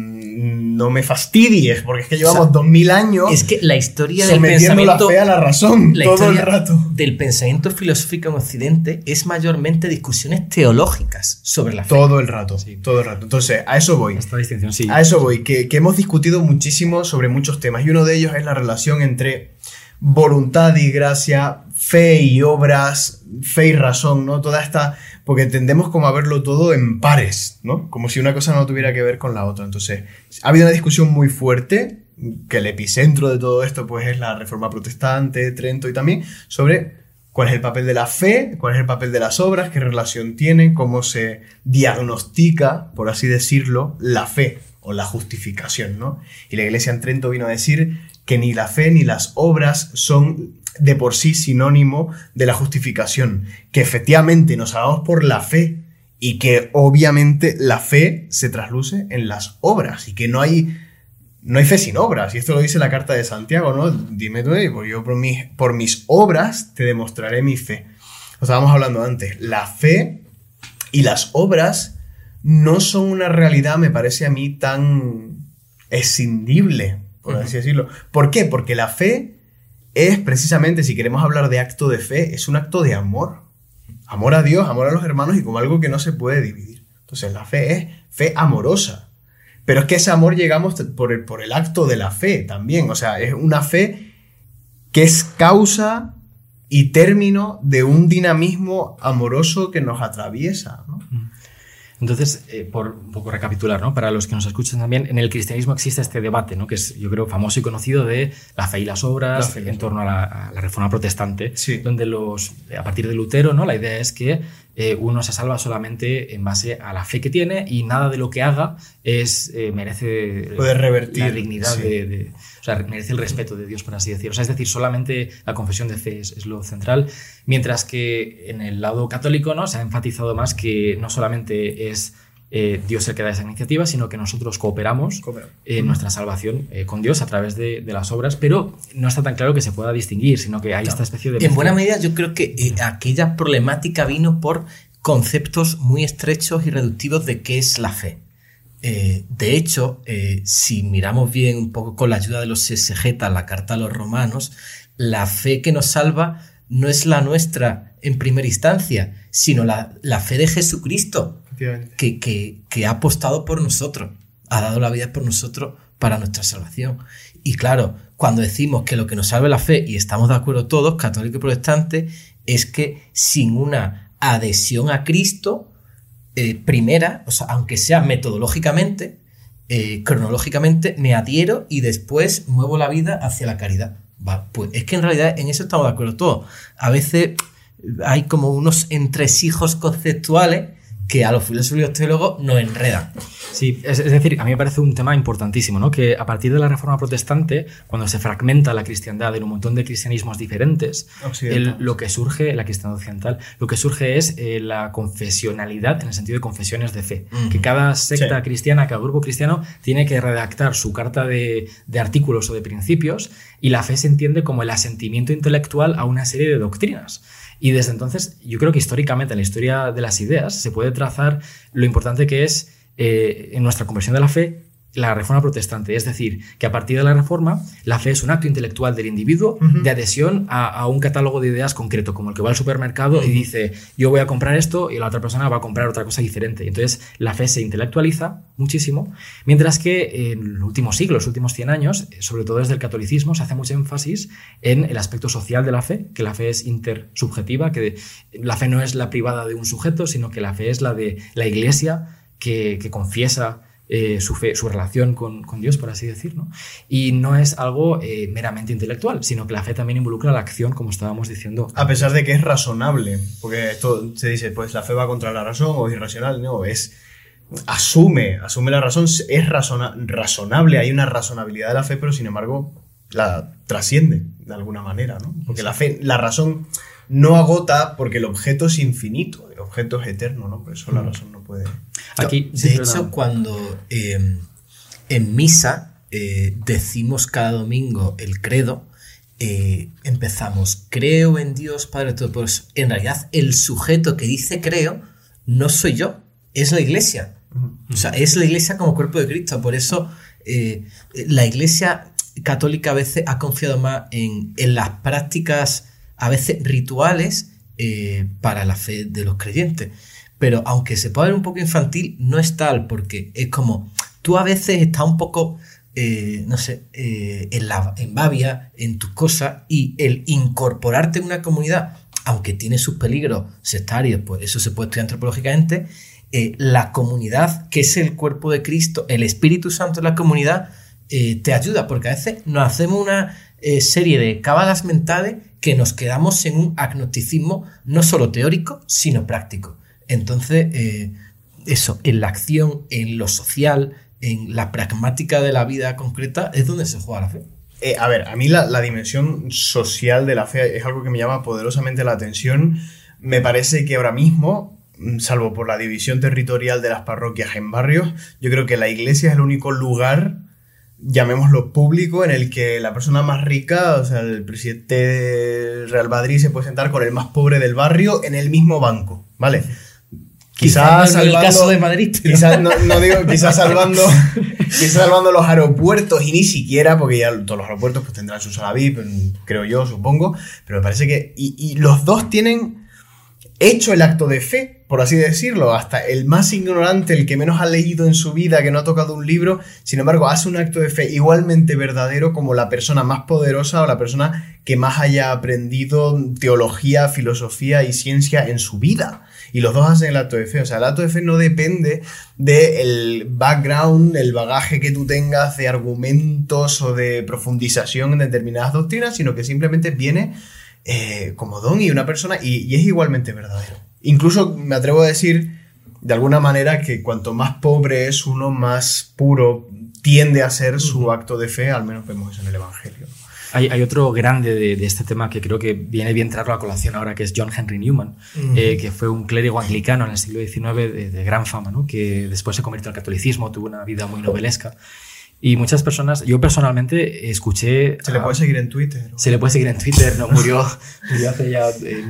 no me fastidies, porque es que llevamos 2000 años. Es que la historia del sometiendo pensamiento, la fe a la razón todo el rato. Del pensamiento filosófico en Occidente es mayormente discusiones teológicas sobre la fe. Todo el rato, sí. Todo el rato. Entonces, a eso voy. Esta distinción, sí. A eso voy, que hemos discutido muchísimo sobre muchos temas y uno de ellos es la relación entre voluntad y gracia, fe y obras, fe y razón, ¿no? Toda esta... Porque tendemos como a verlo todo en pares, ¿no? Como si una cosa no tuviera que ver con la otra. Entonces, ha habido una discusión muy fuerte, que el epicentro de todo esto pues es la Reforma Protestante, Trento y también, sobre cuál es el papel de la fe, cuál es el papel de las obras, qué relación tienen, cómo se diagnostica, por así decirlo, la fe o la justificación, ¿no? Y la Iglesia en Trento vino a decir que ni la fe ni las obras son de por sí sinónimo de la justificación, que efectivamente nos salvamos por la fe y que obviamente la fe se trasluce en las obras y que no hay fe sin obras, y esto lo dice la carta de Santiago, ¿no? Dime tú, pues yo por mis obras te demostraré mi fe. O estábamos hablando antes, la fe y las obras no son una realidad, me parece a mí, tan escindible, por así decirlo. ¿Por qué? Porque la fe es precisamente, si queremos hablar de acto de fe, es un acto de amor. Amor a Dios, amor a los hermanos y como algo que no se puede dividir. Entonces la fe es fe amorosa. Pero es que ese amor llegamos por el acto de la fe también. O sea, es una fe que es causa y término de un dinamismo amoroso que nos atraviesa, ¿no? Entonces, por un poco recapitular, ¿no? Para los que nos escuchan también, en el cristianismo existe este debate, ¿no? Que es, yo creo, famoso y conocido de la fe y las obras en torno a la Reforma Protestante, sí. donde a partir de Lutero, ¿no? La idea es que uno se salva solamente en base a la fe que tiene y nada de lo que haga merece puede revertir la dignidad o sea, merece el respeto de Dios, por así decirlo. O sea, es decir, solamente la confesión de fe es lo central, mientras que en el lado católico, ¿no? Se ha enfatizado más que no solamente es Dios el que da esa iniciativa, sino que nosotros cooperamos en nuestra salvación con Dios a través de las obras, pero no está tan claro que se pueda distinguir, sino que hay esta especie de... En buena medida yo creo que aquella problemática vino por conceptos muy estrechos y reductivos de qué es la fe. De hecho, si miramos bien un poco con la ayuda de los exegetas la carta a los romanos, la fe que nos salva no es la nuestra en primera instancia, sino la fe de Jesucristo, que ha apostado por nosotros, ha dado la vida por nosotros para nuestra salvación. Y claro, cuando decimos que lo que nos salva la fe, y estamos de acuerdo todos, católicos y protestantes, es que sin una adhesión a Cristo primera, o sea, aunque sea metodológicamente, cronológicamente, me adhiero y después muevo la vida hacia la caridad. Va, pues es que en realidad en eso estamos de acuerdo todos. A veces hay como unos entresijos conceptuales que a los filósofos y los teólogos nos enredan. Sí, es decir, a mí me parece un tema importantísimo, ¿no? Que a partir de la Reforma Protestante, cuando se fragmenta la cristiandad en un montón de cristianismos diferentes, lo que surge, la cristiandad occidental, lo que surge es la confesionalidad en el sentido de confesiones de fe. Que cada secta cristiana, cada grupo cristiano tiene que redactar su carta de artículos o de principios, y la fe se entiende como el asentimiento intelectual a una serie de doctrinas. Y desde entonces, yo creo que históricamente, en la historia de las ideas, se puede trazar lo importante que es en nuestra conversión de la fe la Reforma Protestante. Es decir, que a partir de la Reforma, la fe es un acto intelectual del individuo de adhesión a un catálogo de ideas concreto, como el que va al supermercado y dice, yo voy a comprar esto, y la otra persona va a comprar otra cosa diferente. Entonces, la fe se intelectualiza muchísimo, mientras que en los últimos siglos, los últimos 100 años, sobre todo desde el catolicismo, se hace mucho énfasis en el aspecto social de la fe, que la fe es intersubjetiva, que la fe no es la privada de un sujeto, sino que la fe es la de la Iglesia que confiesa su fe, su relación con Dios, por así decir, ¿no? Y no es algo meramente intelectual, sino que la fe también involucra la acción, como estábamos diciendo. A pesar de que es razonable, porque esto se dice, pues la fe va contra la razón o es irracional, no, asume la razón, es razonable, hay una razonabilidad de la fe, pero sin embargo la trasciende de alguna manera, ¿no? Porque la fe, la razón no agota porque el objeto es infinito, el objeto es eterno, ¿no? Por eso la razón no puede... Aquí, de hecho, cuando en misa decimos cada domingo el credo, empezamos, creo en Dios Padre Todopoderoso. En realidad, el sujeto que dice creo no soy yo, es la Iglesia. O sea, es la Iglesia como cuerpo de Cristo. Por eso la Iglesia católica a veces ha confiado más en las prácticas, a veces rituales, para la fe de los creyentes. Pero aunque se pueda ver un poco infantil, no es tal, porque es como, tú a veces estás un poco, en babia, en tus cosas, y el incorporarte en una comunidad, aunque tiene sus peligros sectarios, pues eso se puede estudiar antropológicamente, la comunidad, que es el cuerpo de Cristo, el Espíritu Santo en la comunidad, te ayuda, porque a veces nos hacemos una serie de cábalas mentales que nos quedamos en un agnosticismo no solo teórico, sino práctico. Entonces, eso, en la acción, en lo social, en la pragmática de la vida concreta, es donde se juega la fe. A ver, a mí la dimensión social de la fe es algo que me llama poderosamente la atención. Me parece que ahora mismo, salvo por la división territorial de las parroquias en barrios, yo creo que la iglesia es el único lugar, llamémoslo público, en el que la persona más rica, o sea, el presidente de Real Madrid, se puede sentar con el más pobre del barrio en el mismo banco, ¿vale? Quizás en el caso de Madrid, pero... quizás salvando los aeropuertos, y ni siquiera, porque ya todos los aeropuertos pues tendrán su sala VIP, creo yo, supongo, pero me parece que y los dos tienen hecho el acto de fe, por así decirlo, hasta el más ignorante, el que menos ha leído en su vida, que no ha tocado un libro, sin embargo, hace un acto de fe igualmente verdadero como la persona más poderosa o la persona que más haya aprendido teología, filosofía y ciencia en su vida. Y los dos hacen el acto de fe. O sea, el acto de fe no depende del background, el bagaje que tú tengas de argumentos o de profundización en determinadas doctrinas, sino que simplemente viene como don y una persona y es igualmente verdadero. Incluso me atrevo a decir de alguna manera que cuanto más pobre es uno, más puro tiende a ser su acto de fe, al menos vemos eso en el Evangelio. Hay otro grande de este tema que creo que viene bien traerlo a colación ahora, que es John Henry Newman, que fue un clérigo anglicano en el siglo XIX de gran fama, ¿no? Que después se convirtió al catolicismo, tuvo una vida muy novelesca. Y muchas personas, yo personalmente escuché... ¿Se le puede seguir en Twitter? Se le puede seguir en Twitter, no, murió hace ya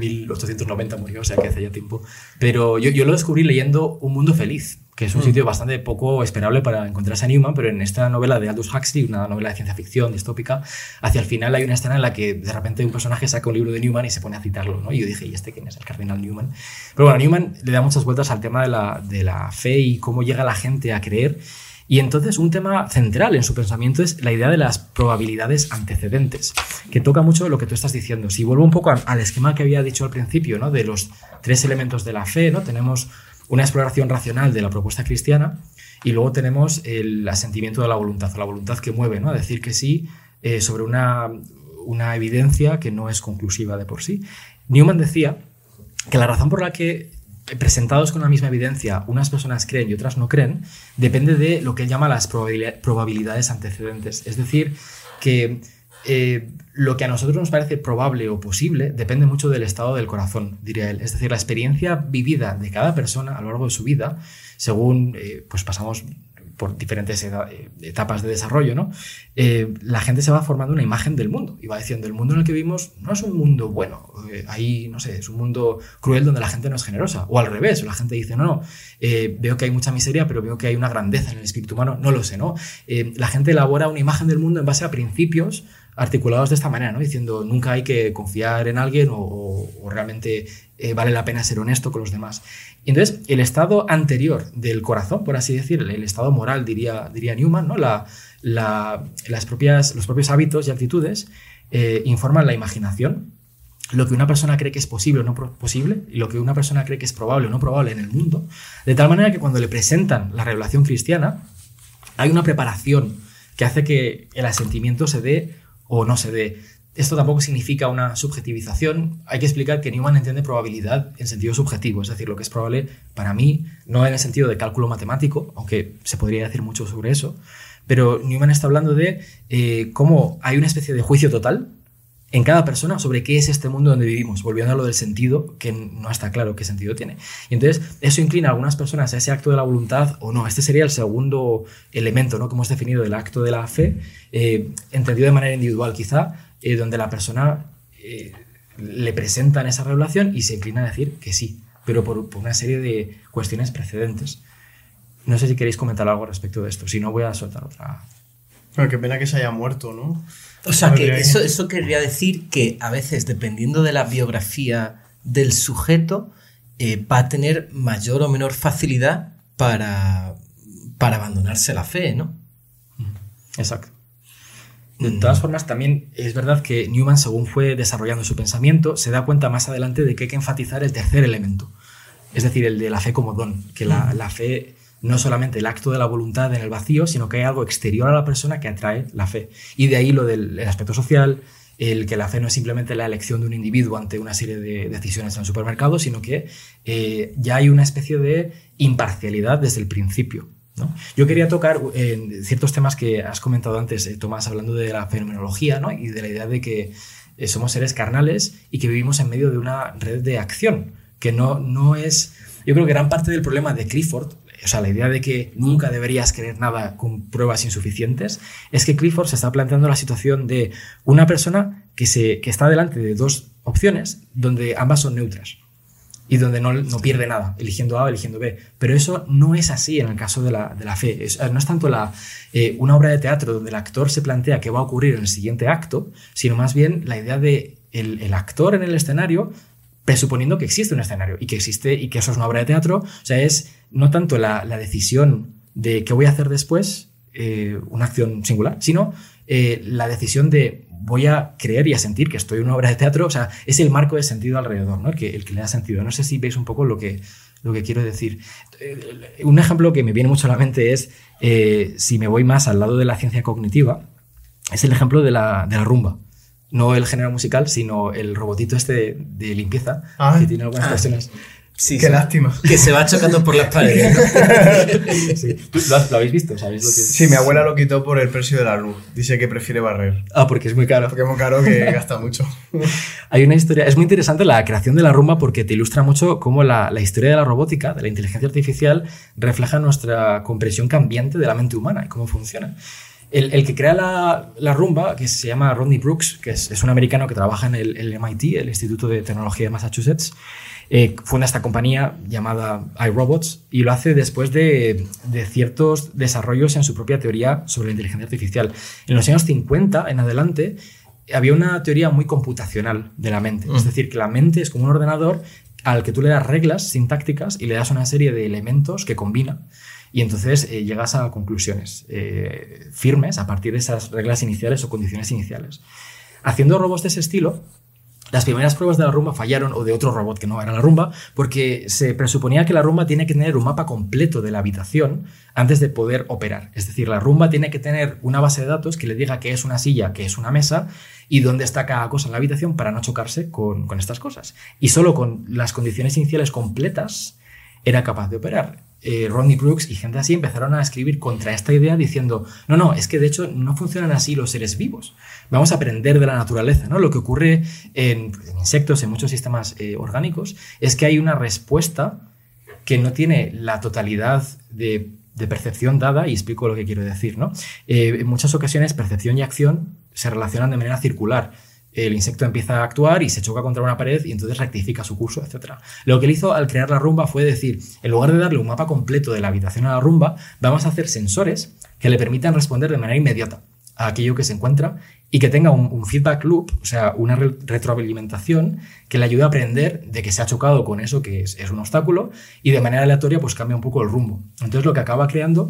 1890, murió, o sea que hace ya tiempo. Pero yo lo descubrí leyendo Un Mundo Feliz, que es un sitio bastante poco esperable para encontrarse a Newman, pero en esta novela de Aldous Huxley, una novela de ciencia ficción distópica, hacia el final hay una escena en la que de repente un personaje saca un libro de Newman y se pone a citarlo, ¿no? Y yo dije, ¿y este quién es? El cardenal Newman. Pero bueno, Newman le da muchas vueltas al tema de la fe y cómo llega la gente a creer. Y entonces un tema central en su pensamiento es la idea de las probabilidades antecedentes, que toca mucho lo que tú estás diciendo. Si vuelvo un poco al esquema que había dicho al principio, ¿no? De los 3 elementos de la fe, ¿no? Tenemos una exploración racional de la propuesta cristiana y luego tenemos el asentimiento de la voluntad que mueve, ¿no? A decir que sí sobre una evidencia que no es conclusiva de por sí. Newman decía que la razón por la que presentados con la misma evidencia, unas personas creen y otras no creen, depende de lo que él llama las probabilidades antecedentes. Es decir, que lo que a nosotros nos parece probable o posible depende mucho del estado del corazón, diría él. Es decir, la experiencia vivida de cada persona a lo largo de su vida, según pues pasamos por diferentes etapas de desarrollo, ¿no? La gente se va formando una imagen del mundo y va diciendo, el mundo en el que vivimos no es un mundo bueno, ahí, no sé, es un mundo cruel donde la gente no es generosa, o al revés, la gente dice, no, veo que hay mucha miseria, pero veo que hay una grandeza en el espíritu humano, no lo sé, ¿no? La gente elabora una imagen del mundo en base a principios articulados de esta manera, ¿no? Diciendo, nunca hay que confiar en alguien o realmente vale la pena ser honesto con los demás. Y entonces, el estado anterior del corazón, por así decir, el estado moral, diría Newman, ¿no? Los propios hábitos y actitudes informan la imaginación, lo que una persona cree que es posible o no posible, y lo que una persona cree que es probable o no probable en el mundo, de tal manera que cuando le presentan la revelación cristiana, hay una preparación que hace que el asentimiento se dé o no se dé. Esto tampoco significa una subjetivización. Hay que explicar que Newman entiende probabilidad en sentido subjetivo, es decir, lo que es probable para mí, no en el sentido de cálculo matemático, aunque se podría decir mucho sobre eso, pero Newman está hablando de cómo hay una especie de juicio total en cada persona sobre qué es este mundo donde vivimos, volviendo a lo del sentido, que no está claro qué sentido tiene. Y entonces eso inclina a algunas personas a ese acto de la voluntad o no. Este sería el segundo elemento, ¿no? Que hemos definido del acto de la fe, entendido de manera individual quizá, donde la persona le presentan esa revelación y se inclina a decir que sí, pero por una serie de cuestiones precedentes. No sé si queréis comentar algo respecto de esto, si no voy a soltar otra. Bueno, qué pena que se haya muerto, ¿no? O sea, que eso querría decir que a veces, dependiendo de la biografía del sujeto, va a tener mayor o menor facilidad para abandonarse la fe, ¿no? Exacto. De todas formas, también es verdad que Newman, según fue desarrollando su pensamiento, se da cuenta más adelante de que hay que enfatizar el tercer elemento, es decir, el de la fe como don, que la fe no es solamente el acto de la voluntad en el vacío, sino que hay algo exterior a la persona que atrae la fe. Y de ahí lo del aspecto social, el que la fe no es simplemente la elección de un individuo ante una serie de decisiones en el supermercado, sino que ya hay una especie de imparcialidad desde el principio, ¿no? Yo quería tocar ciertos temas que has comentado antes, Tomás, hablando de la fenomenología, ¿no? Y de la idea de que somos seres carnales y que vivimos en medio de una red de acción, que no es... Yo creo que gran parte del problema de Clifford, o sea, la idea de que nunca deberías creer nada con pruebas insuficientes, es que Clifford se está planteando la situación de una persona que está delante de dos opciones donde ambas son neutras y donde no pierde nada, eligiendo A o eligiendo B. Pero eso no es así en el caso de la fe. No es tanto una obra de teatro donde el actor se plantea qué va a ocurrir en el siguiente acto, sino más bien la idea de el actor en el escenario presuponiendo que existe un escenario y que eso es una obra de teatro. O sea, es no tanto la decisión de qué voy a hacer después, una acción singular, sino la decisión de voy a creer y a sentir que estoy en una obra de teatro. O sea, es el marco de sentido alrededor, ¿no? el que le da sentido. No sé si veis un poco lo que quiero decir. Un ejemplo que me viene mucho a la mente es, si me voy más al lado de la ciencia cognitiva, es el ejemplo de la rumba. No el género musical, sino el robotito este de limpieza, que tiene algunas versiones. Sí, qué lástima. Que se va chocando por las paredes, ¿no? Sí. ¿Lo habéis visto? ¿Sabéis lo que es? Sí, mi abuela lo quitó por el precio de la luz. Dice que prefiere barrer. Porque es muy caro. Porque es muy caro, que gasta mucho. Hay una historia, es muy interesante la creación de la rumba porque te ilustra mucho cómo la historia de la robótica, de la inteligencia artificial, refleja nuestra comprensión cambiante de la mente humana y cómo funciona. El que crea la rumba, que se llama Rodney Brooks, que es un americano que trabaja en el MIT, el Instituto de Tecnología de Massachusetts, funda esta compañía llamada iRobots y lo hace después de ciertos desarrollos en su propia teoría sobre la inteligencia artificial. En los años 50 en adelante había una teoría muy computacional de la mente. Es decir, que la mente es como un ordenador al que tú le das reglas sintácticas y le das una serie de elementos que combina. Y entonces llegas a conclusiones firmes a partir de esas reglas iniciales o condiciones iniciales. Haciendo robots de ese estilo, las primeras pruebas de la rumba fallaron, o de otro robot que no era la rumba, porque se presuponía que la rumba tiene que tener un mapa completo de la habitación antes de poder operar. Es decir, la rumba tiene que tener una base de datos que le diga qué es una silla, qué es una mesa y dónde está cada cosa en la habitación para no chocarse con estas cosas. Y solo con las condiciones iniciales completas era capaz de operar. Rodney Brooks y gente así empezaron a escribir contra esta idea diciendo no, es que de hecho no funcionan así los seres vivos. Vamos a aprender de la naturaleza, ¿no? Lo que ocurre en insectos, en muchos sistemas orgánicos, es que hay una respuesta que no tiene la totalidad de percepción dada, y explico lo que quiero decir, ¿no? En muchas ocasiones percepción y acción se relacionan de manera circular. El insecto empieza a actuar y se choca contra una pared y entonces rectifica su curso, etc. Lo que él hizo al crear la rumba fue decir, en lugar de darle un mapa completo de la habitación a la rumba, vamos a hacer sensores que le permitan responder de manera inmediata a aquello que se encuentra y que tenga un feedback loop, o sea, una retroalimentación que le ayude a aprender de que se ha chocado con eso que es un obstáculo y de manera aleatoria pues cambia un poco el rumbo. Entonces lo que acaba creando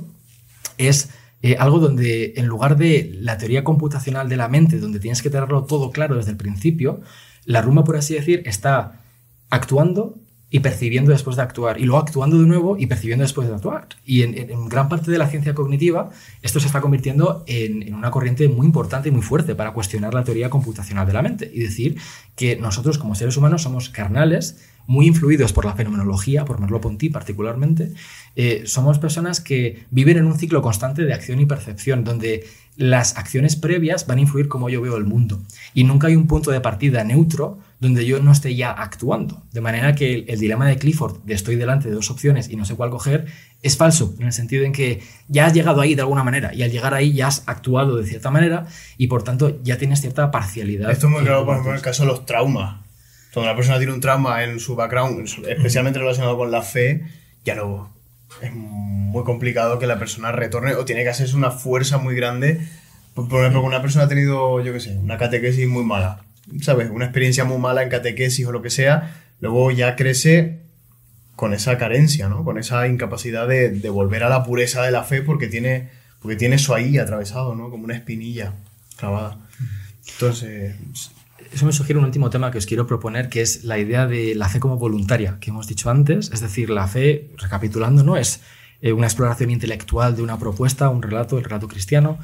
es algo donde, en lugar de la teoría computacional de la mente, donde tienes que tenerlo todo claro desde el principio, la rumba, por así decir, está actuando y percibiendo después de actuar, y luego actuando de nuevo y percibiendo después de actuar. Y en gran parte de la ciencia cognitiva esto se está convirtiendo en una corriente muy importante y muy fuerte para cuestionar la teoría computacional de la mente y decir que nosotros como seres humanos somos carnales, muy influidos por la fenomenología, por Merleau-Ponty particularmente. Somos personas que viven en un ciclo constante de acción y percepción, donde las acciones previas van a influir cómo yo veo el mundo. Y nunca hay un punto de partida neutro donde yo no esté ya actuando. De manera que el dilema de Clifford, de estoy delante de dos opciones y no sé cuál coger, es falso, en el sentido en que ya has llegado ahí de alguna manera y al llegar ahí ya has actuado de cierta manera y por tanto ya tienes cierta parcialidad. Esto es muy claro, por ejemplo, en el caso de los traumas. Cuando una persona tiene un trauma en su background, especialmente relacionado con la fe, ya no es muy complicado que la persona retorne o tiene que hacerse una fuerza muy grande. Por ejemplo, una persona ha tenido, yo qué sé, una catequesis muy mala, ¿sabes? Una experiencia muy mala en catequesis o lo que sea, luego ya crece con esa carencia, ¿no? Con esa incapacidad de volver a la pureza de la fe porque tiene eso ahí atravesado, ¿no? Como una espinilla clavada. Entonces... Eso me sugiere un último tema que os quiero proponer, que es la idea de la fe como voluntaria, que hemos dicho antes. Es decir, la fe, recapitulando, no es una exploración intelectual de una propuesta, un relato, el relato cristiano.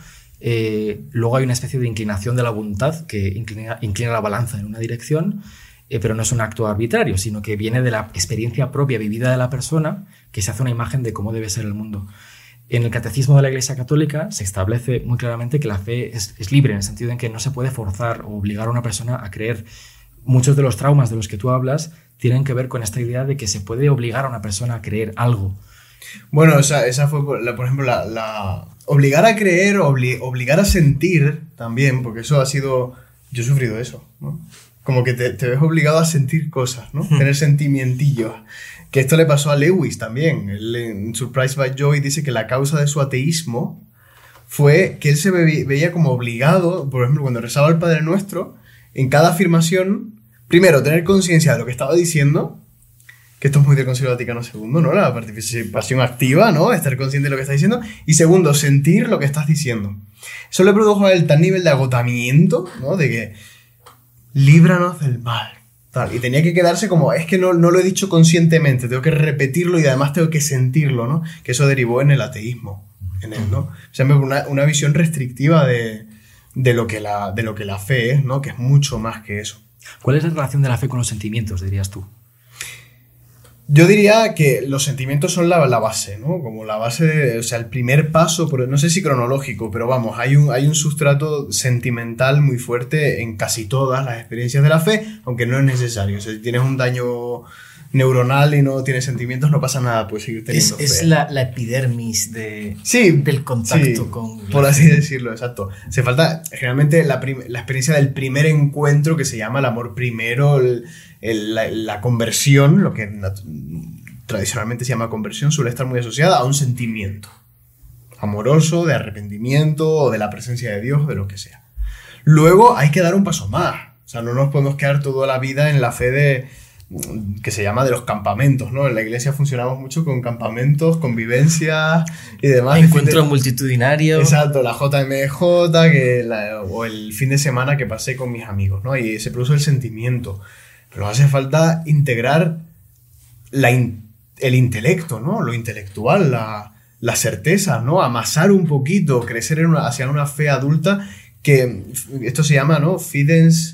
Luego hay una especie de inclinación de la voluntad que inclina la balanza en una dirección, pero no es un acto arbitrario, sino que viene de la experiencia propia vivida de la persona, que se hace una imagen de cómo debe ser el mundo. En el Catecismo de la Iglesia Católica se establece muy claramente que la fe es libre, en el sentido en que no se puede forzar o obligar a una persona a creer. Muchos de los traumas de los que tú hablas tienen que ver con esta idea de que se puede obligar a una persona a creer algo. Bueno, esa fue, por ejemplo, la obligar a creer, obligar a sentir también, porque eso ha sido... Yo he sufrido eso, ¿no? Como que te ves obligado a sentir cosas, ¿no? Tener sentimientillos. Que esto le pasó a Lewis también. Él, en Surprised by Joy, dice que la causa de su ateísmo fue que él se veía como obligado, por ejemplo, cuando rezaba el Padre Nuestro, en cada afirmación primero, tener conciencia de lo que estaba diciendo, que esto es muy del Concilio Vaticano II, ¿no? La participación activa, ¿no? Estar consciente de lo que estás diciendo. Y segundo, sentir lo que estás diciendo. Eso le produjo a él tal nivel de agotamiento, ¿no? De que líbranos del mal. Tal. Y tenía que quedarse como, es que no lo he dicho conscientemente, tengo que repetirlo y además tengo que sentirlo, ¿no? Que eso derivó en el ateísmo, en él, ¿no? O sea, una visión restrictiva de lo que la fe es, ¿no? Que es mucho más que eso. ¿Cuál es la relación de la fe con los sentimientos, dirías tú? Yo diría que los sentimientos son la base, ¿no? Como la base, o sea, el primer paso, no sé si cronológico, pero vamos, hay un sustrato sentimental muy fuerte en casi todas las experiencias de la fe, aunque no es necesario. O sea, si tienes un daño neuronal y no tienes sentimientos, no pasa nada, puedes seguir teniendo fe. Es la epidermis del contacto con la por así decirlo, exacto. Se falta, generalmente, la experiencia del primer encuentro, que se llama el amor primero, la conversión, lo que tradicionalmente se llama conversión, suele estar muy asociada a un sentimiento amoroso, de arrepentimiento o de la presencia de Dios, de lo que sea. Luego hay que dar un paso más. O sea, no nos podemos quedar toda la vida en la fe que se llama de los campamentos, ¿no? En la iglesia funcionamos mucho con campamentos, convivencias y demás. Encuentros multitudinarios. Exacto, la JMJ o el fin de semana que pasé con mis amigos, ¿no? Y se produce el sentimiento. Pero hace falta integrar el intelecto, ¿no? Lo intelectual, la certeza, ¿no? Amasar un poquito, crecer hacia una fe adulta, que esto se llama, ¿no? Fides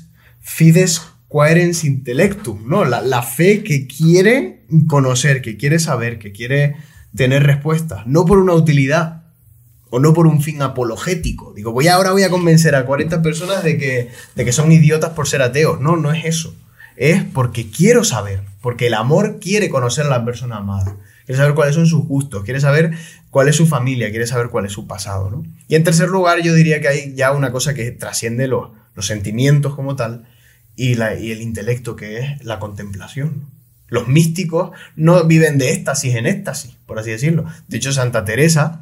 quaerens intellectum, ¿no? La fe que quiere conocer, que quiere saber, que quiere tener respuestas, no por una utilidad o no por un fin apologético. Digo, ahora voy a convencer a 40 personas de que son idiotas por ser ateos. No es eso. Es porque quiero saber, porque el amor quiere conocer a la persona amada, quiere saber cuáles son sus gustos, quiere saber cuál es su familia, quiere saber cuál es su pasado, ¿no? Y en tercer lugar, yo diría que hay ya una cosa que trasciende los sentimientos como tal y el intelecto, que es la contemplación, ¿no? Los místicos no viven de éxtasis en éxtasis, por así decirlo. De hecho, Santa Teresa,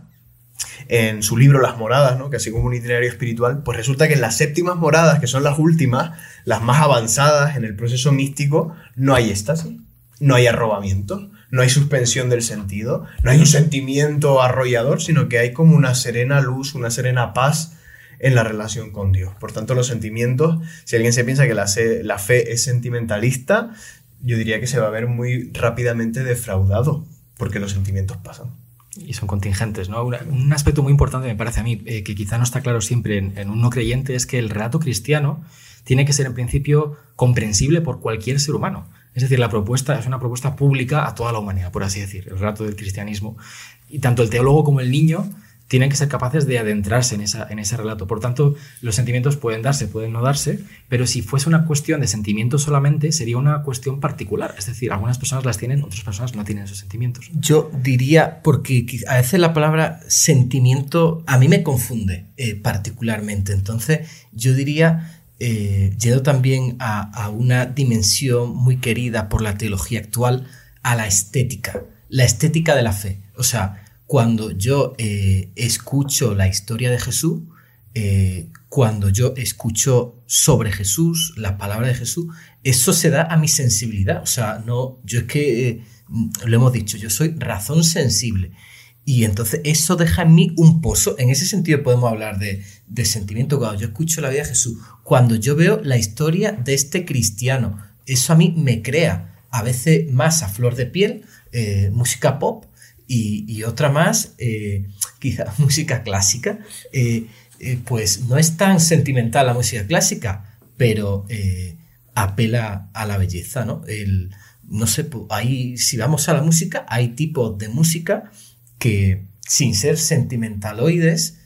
en su libro Las Moradas, ¿no? Que así como un itinerario espiritual, pues resulta que en las séptimas moradas, que son las últimas, las más avanzadas en el proceso místico, no hay éxtasis, no hay arrobamiento, no hay suspensión del sentido, no hay un sentimiento arrollador, sino que hay como una serena luz, una serena paz en la relación con Dios. Por tanto, los sentimientos, si alguien se piensa que la fe es sentimentalista, yo diría que se va a ver muy rápidamente defraudado, porque los sentimientos pasan. Y son contingentes, ¿no? Un aspecto muy importante, me parece a mí, que quizá no está claro siempre en un no creyente, es que el relato cristiano tiene que ser en principio comprensible por cualquier ser humano. Es decir, la propuesta es una propuesta pública a toda la humanidad, por así decir, el relato del cristianismo. Y tanto el teólogo como el niño tienen que ser capaces de adentrarse en ese relato. Por tanto, los sentimientos pueden darse, pueden no darse, pero si fuese una cuestión de sentimientos solamente, sería una cuestión particular. Es decir, algunas personas las tienen, otras personas no tienen esos sentimientos. Yo diría, porque a veces la palabra sentimiento a mí me confunde particularmente. Entonces, yo diría, yendo también a una dimensión muy querida por la teología actual, a la estética de la fe. O sea, cuando yo escucho la historia de Jesús, cuando yo escucho sobre Jesús, la palabra de Jesús, eso se da a mi sensibilidad. O sea, no, yo es que, lo hemos dicho, yo soy razón sensible. Y entonces eso deja en mí un pozo. En ese sentido podemos hablar de sentimiento. Cuando yo escucho la vida de Jesús, cuando yo veo la historia de este cristiano, eso a mí me crea, a veces más a flor de piel, música pop, y otra más, quizá música clásica, pues no es tan sentimental la música clásica, pero apela a la belleza, ¿no? No sé, si vamos a la música, hay tipos de música que, sin ser sentimentaloides,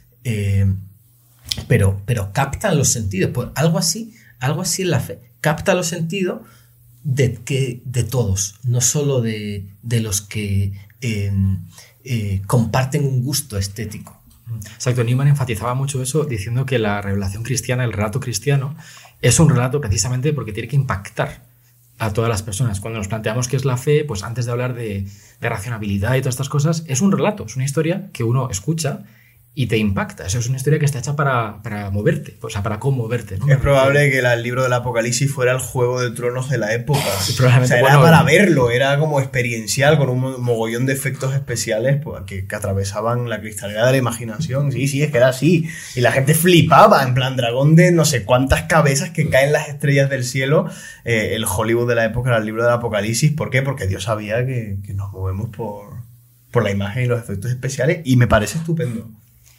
pero captan los sentidos. Pues algo así es la fe, capta los sentidos de todos, no solo de los que comparten un gusto estético. Exacto, Newman enfatizaba mucho eso diciendo que la revelación cristiana, el relato cristiano, es un relato precisamente porque tiene que impactar a todas las personas. Cuando nos planteamos qué es la fe, pues antes de hablar de racionalidad y todas estas cosas, es un relato, es una historia que uno escucha y te impacta. Eso es una historia que está hecha para moverte, o sea, para conmoverte, ¿no? Es probable que el libro del Apocalipsis fuera el Juego de Tronos de la época. Probablemente, o sea, era para verlo, era como experiencial, con un mogollón de efectos especiales pues, que atravesaban la cristalera de la imaginación. Sí, es que era así. Y la gente flipaba, en plan, dragón de no sé cuántas cabezas que caen las estrellas del cielo. El Hollywood de la época era el libro del Apocalipsis. ¿Por qué? Porque Dios sabía que nos movemos por la imagen y los efectos especiales, y me parece estupendo.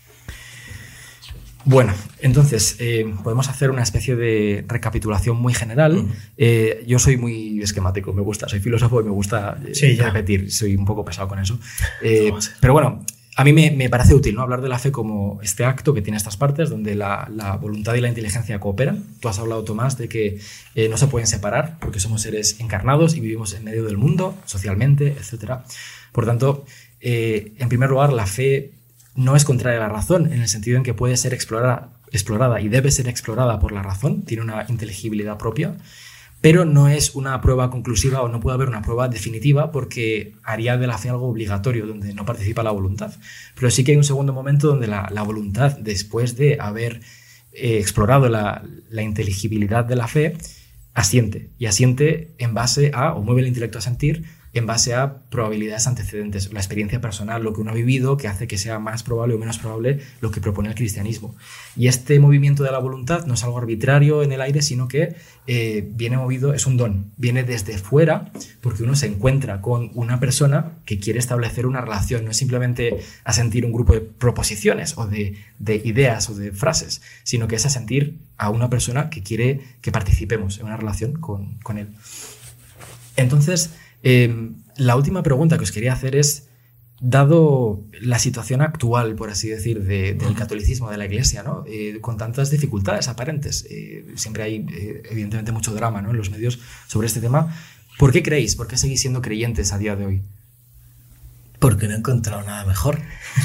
Bueno, entonces podemos hacer una especie de recapitulación muy general. Yo soy muy esquemático, me gusta, soy filósofo y me gusta repetir, soy un poco pesado con eso. Pero bueno, a mí me parece útil, ¿no? Hablar de la fe como este acto que tiene estas partes, donde la voluntad y la inteligencia cooperan. Tú has hablado, Tomás, de que no se pueden separar porque somos seres encarnados y vivimos en medio del mundo, socialmente, etc. Por tanto, en primer lugar, la fe no es contraria a la razón, en el sentido en que puede ser explorada y debe ser explorada por la razón, tiene una inteligibilidad propia, pero no es una prueba conclusiva o no puede haber una prueba definitiva porque haría de la fe algo obligatorio, donde no participa la voluntad. Pero sí que hay un segundo momento donde la voluntad, después de haber explorado la inteligibilidad de la fe, asiente en base a, o mueve el intelecto a sentir, en base a probabilidades antecedentes, la experiencia personal, lo que uno ha vivido, que hace que sea más probable o menos probable lo que propone el cristianismo. Y este movimiento de la voluntad no es algo arbitrario en el aire, sino que viene movido, es un don, viene desde fuera, porque uno se encuentra con una persona que quiere establecer una relación, no es simplemente asentir un grupo de proposiciones o de ideas o de frases, sino que es asentir a una persona que quiere que participemos en una relación con él. Entonces, la última pregunta que os quería hacer es, dado la situación actual, por así decir, del catolicismo, de la Iglesia, ¿no? Con tantas dificultades aparentes, siempre hay evidentemente mucho drama, ¿no? En los medios sobre este tema, ¿por qué creéis? ¿Por qué seguís siendo creyentes a día de hoy? Porque no he encontrado nada mejor.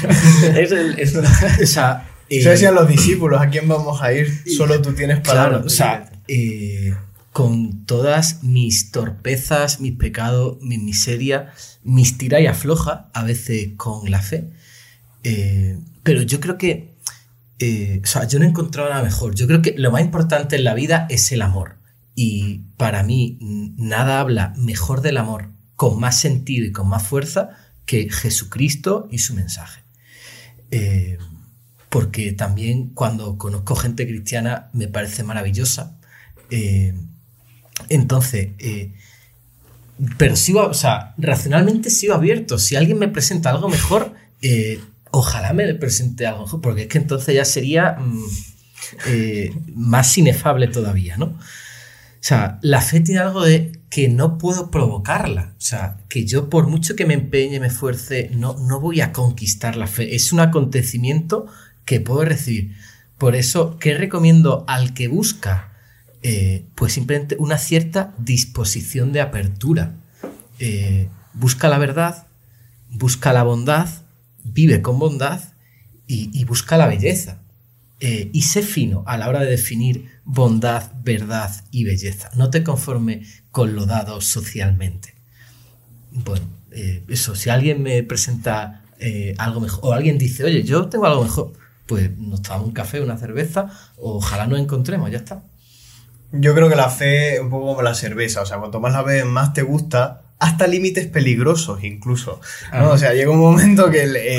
O sea, eso decían los discípulos, ¿a quién vamos a ir? Solo tú tienes palabras. Claro, o sea, con todas mis torpezas, mis pecados, mis miserias, mis tira y afloja, a veces con la fe. Pero yo creo que, yo no he encontrado nada mejor. Yo creo que lo más importante en la vida es el amor. Y para mí, nada habla mejor del amor, con más sentido y con más fuerza, que Jesucristo y su mensaje. Porque también cuando conozco gente cristiana me parece maravillosa. Entonces, pero sigo, racionalmente sigo abierto. Si alguien me presenta algo mejor, ojalá me presente algo mejor, porque es que entonces ya sería más inefable todavía, ¿no? O sea, la fe tiene algo de que no puedo provocarla. O sea, que yo por mucho que me empeñe, me esfuerce, no voy a conquistar la fe. Es un acontecimiento que puedo recibir. Por eso, ¿qué recomiendo al que busca? Pues simplemente una cierta disposición de apertura. Busca la verdad, busca la bondad, vive con bondad y busca la belleza. Y sé fino a la hora de definir bondad, verdad y belleza. No te conformes con lo dado socialmente. Bueno, eso, si alguien me presenta algo mejor, o alguien dice, oye, yo tengo algo mejor, pues nos tomamos un café, una cerveza, ojalá nos encontremos, ya está. Yo creo que la fe es un poco como la cerveza, o sea, cuanto más la bebes, más te gusta, hasta límites peligrosos incluso, ¿no? O sea, llega un momento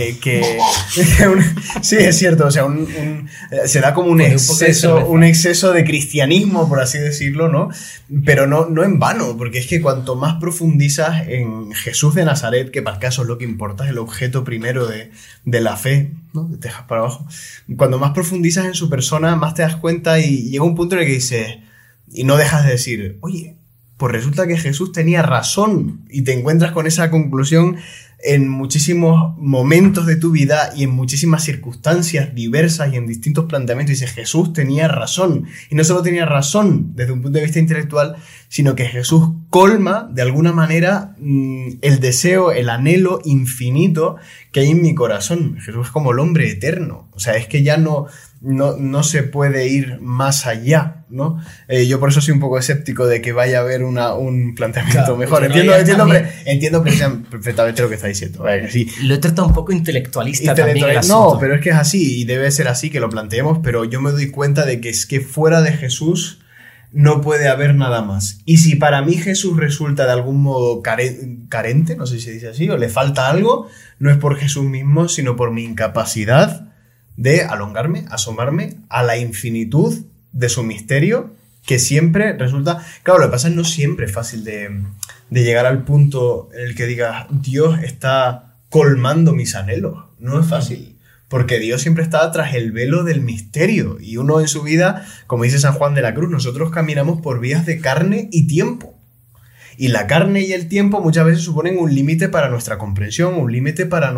sí, es cierto, o sea, se da como un exceso de cristianismo, por así decirlo, ¿no? Pero no en vano, porque es que cuanto más profundizas en Jesús de Nazaret, que para el caso es lo que importa, es el objeto primero de la fe, ¿no? De Texas para abajo, cuando más profundizas en su persona, más te das cuenta y llega un punto en el que dices, y no dejas de decir, oye, pues resulta que Jesús tenía razón, y te encuentras con esa conclusión en muchísimos momentos de tu vida y en muchísimas circunstancias diversas y en distintos planteamientos. Y dices, Jesús tenía razón, y no solo tenía razón desde un punto de vista intelectual, sino que Jesús colma de alguna manera el deseo, el anhelo infinito que hay en mi corazón. Jesús es como el hombre eterno, o sea, es que ya no no se puede ir más allá, ¿no? Yo por eso soy un poco escéptico de que vaya a haber un planteamiento mejor. Entiendo perfectamente lo que está diciendo. Sí. Lo he tratado un poco intelectualista también el asunto. No, pero es que es así y debe ser así que lo planteemos, pero yo me doy cuenta de que es que fuera de Jesús no puede haber nada más. Y si para mí Jesús resulta de algún modo carente, no sé si se dice así, o le falta algo, no es por Jesús mismo, sino por mi incapacidad de asomarme a la infinitud de su misterio, que siempre resulta... Claro, lo que pasa es que no siempre es fácil de llegar al punto en el que digas, Dios está colmando mis anhelos. No es fácil, porque Dios siempre está tras el velo del misterio, y uno en su vida, como dice San Juan de la Cruz, nosotros caminamos por vías de carne y tiempo. Y la carne y el tiempo muchas veces suponen un límite para nuestra comprensión, un límite para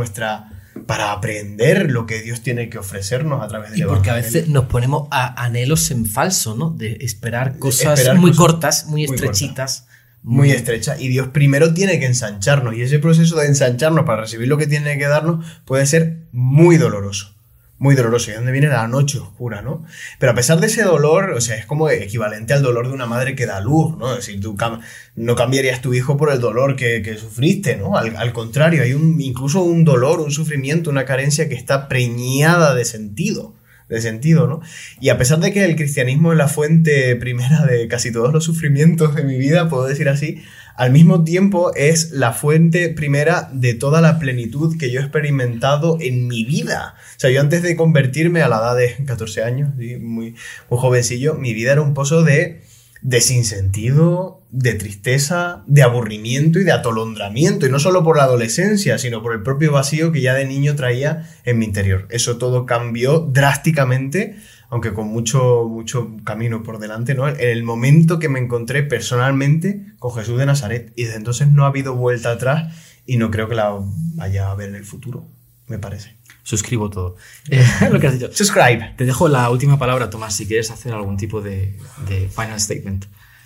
aprender lo que Dios tiene que ofrecernos a través del Evangelio. Y porque a veces nos ponemos a anhelos en falso, ¿no? De esperar cosas muy cortas, muy estrechitas. Muy estrecha, y Dios primero tiene que ensancharnos, y ese proceso de ensancharnos para recibir lo que tiene que darnos puede ser muy doloroso, y es donde viene la noche oscura, ¿no? Pero a pesar de ese dolor, o sea, es como equivalente al dolor de una madre que da luz, ¿no? Es decir, tú no cambiarías tu hijo por el dolor que sufriste, ¿no? Al contrario, hay incluso un dolor, un sufrimiento, una carencia que está preñada de sentido, ¿no? Y a pesar de que el cristianismo es la fuente primera de casi todos los sufrimientos de mi vida, puedo decir así, al mismo tiempo es la fuente primera de toda la plenitud que yo he experimentado en mi vida. O sea, yo antes de convertirme a la edad de 14 años, ¿sí? muy jovencillo, mi vida era un pozo de sinsentido, de tristeza, de aburrimiento y de atolondramiento, y no solo por la adolescencia, sino por el propio vacío que ya de niño traía en mi interior. Eso todo cambió drásticamente, aunque con mucho camino por delante, ¿no? En el momento que me encontré personalmente con Jesús de Nazaret, y desde entonces no ha habido vuelta atrás, y no creo que la vaya a haber en el futuro, me parece. Suscribo todo lo que has dicho. Subscribe. Te dejo la última palabra, Tomás, si quieres hacer algún tipo de final statement.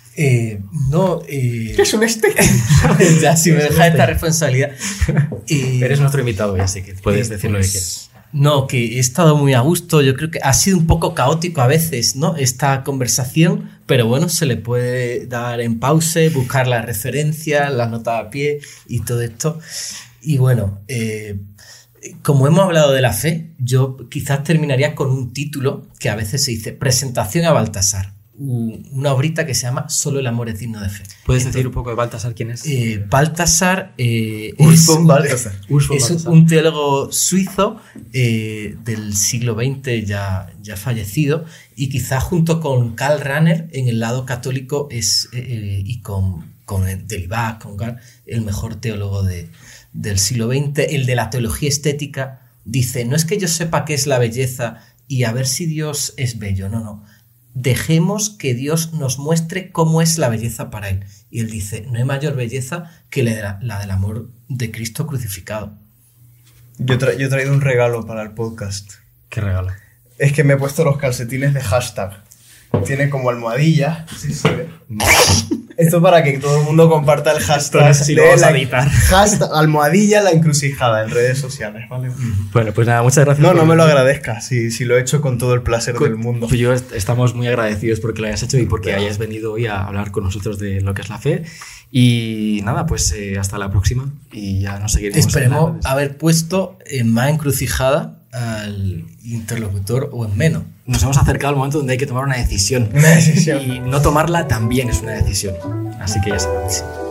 No. ¿Qué es un statement? Ya, si me dejas esta responsabilidad. Eres nuestro invitado, ya sé que puedes decir lo que quieras. No, que he estado muy a gusto. Yo creo que ha sido un poco caótico a veces, ¿no? Esta conversación, pero bueno, se le puede dar en pause, buscar las referencias, las notas a pie y todo esto. Y bueno, como hemos hablado de la fe, yo quizás terminaría con un título que a veces se dice Presentación a Baltasar, una obrita que se llama Solo el amor es digno de fe. ¿Puedes decir un poco de Baltasar quién es? Baltasar es un teólogo suizo del siglo XX ya fallecido, y quizás junto con Karl Rahner en el lado católico y con Delibas, con Karl, el mejor teólogo del siglo XX. El de la teología estética dice, no es que yo sepa qué es la belleza y a ver si Dios es bello, no. Dejemos que Dios nos muestre cómo es la belleza para Él. Y Él dice, no hay mayor belleza que la del amor de Cristo crucificado. Yo he traído un regalo para el podcast. ¿Qué regalo? Es que me he puesto los calcetines de hashtag. Tiene como almohadilla. Sí, se ve. Esto para que todo el mundo comparta el hashtag. Si lo vamos a editar. Hashtag almohadilla la encrucijada en redes sociales, ¿vale? Bueno, pues nada, muchas gracias. No me lo agradezcas, si lo he hecho con todo el placer del mundo. Yo estamos muy agradecidos porque lo hayas hecho y porque hayas venido hoy a hablar con nosotros de lo que es la fe. Y nada, pues hasta la próxima y ya nos seguiremos. Esperemos haber puesto en más encrucijada al interlocutor o en menos. Nos hemos acercado al momento donde hay que tomar una decisión. Y no tomarla también es una decisión. Así que ya sabéis.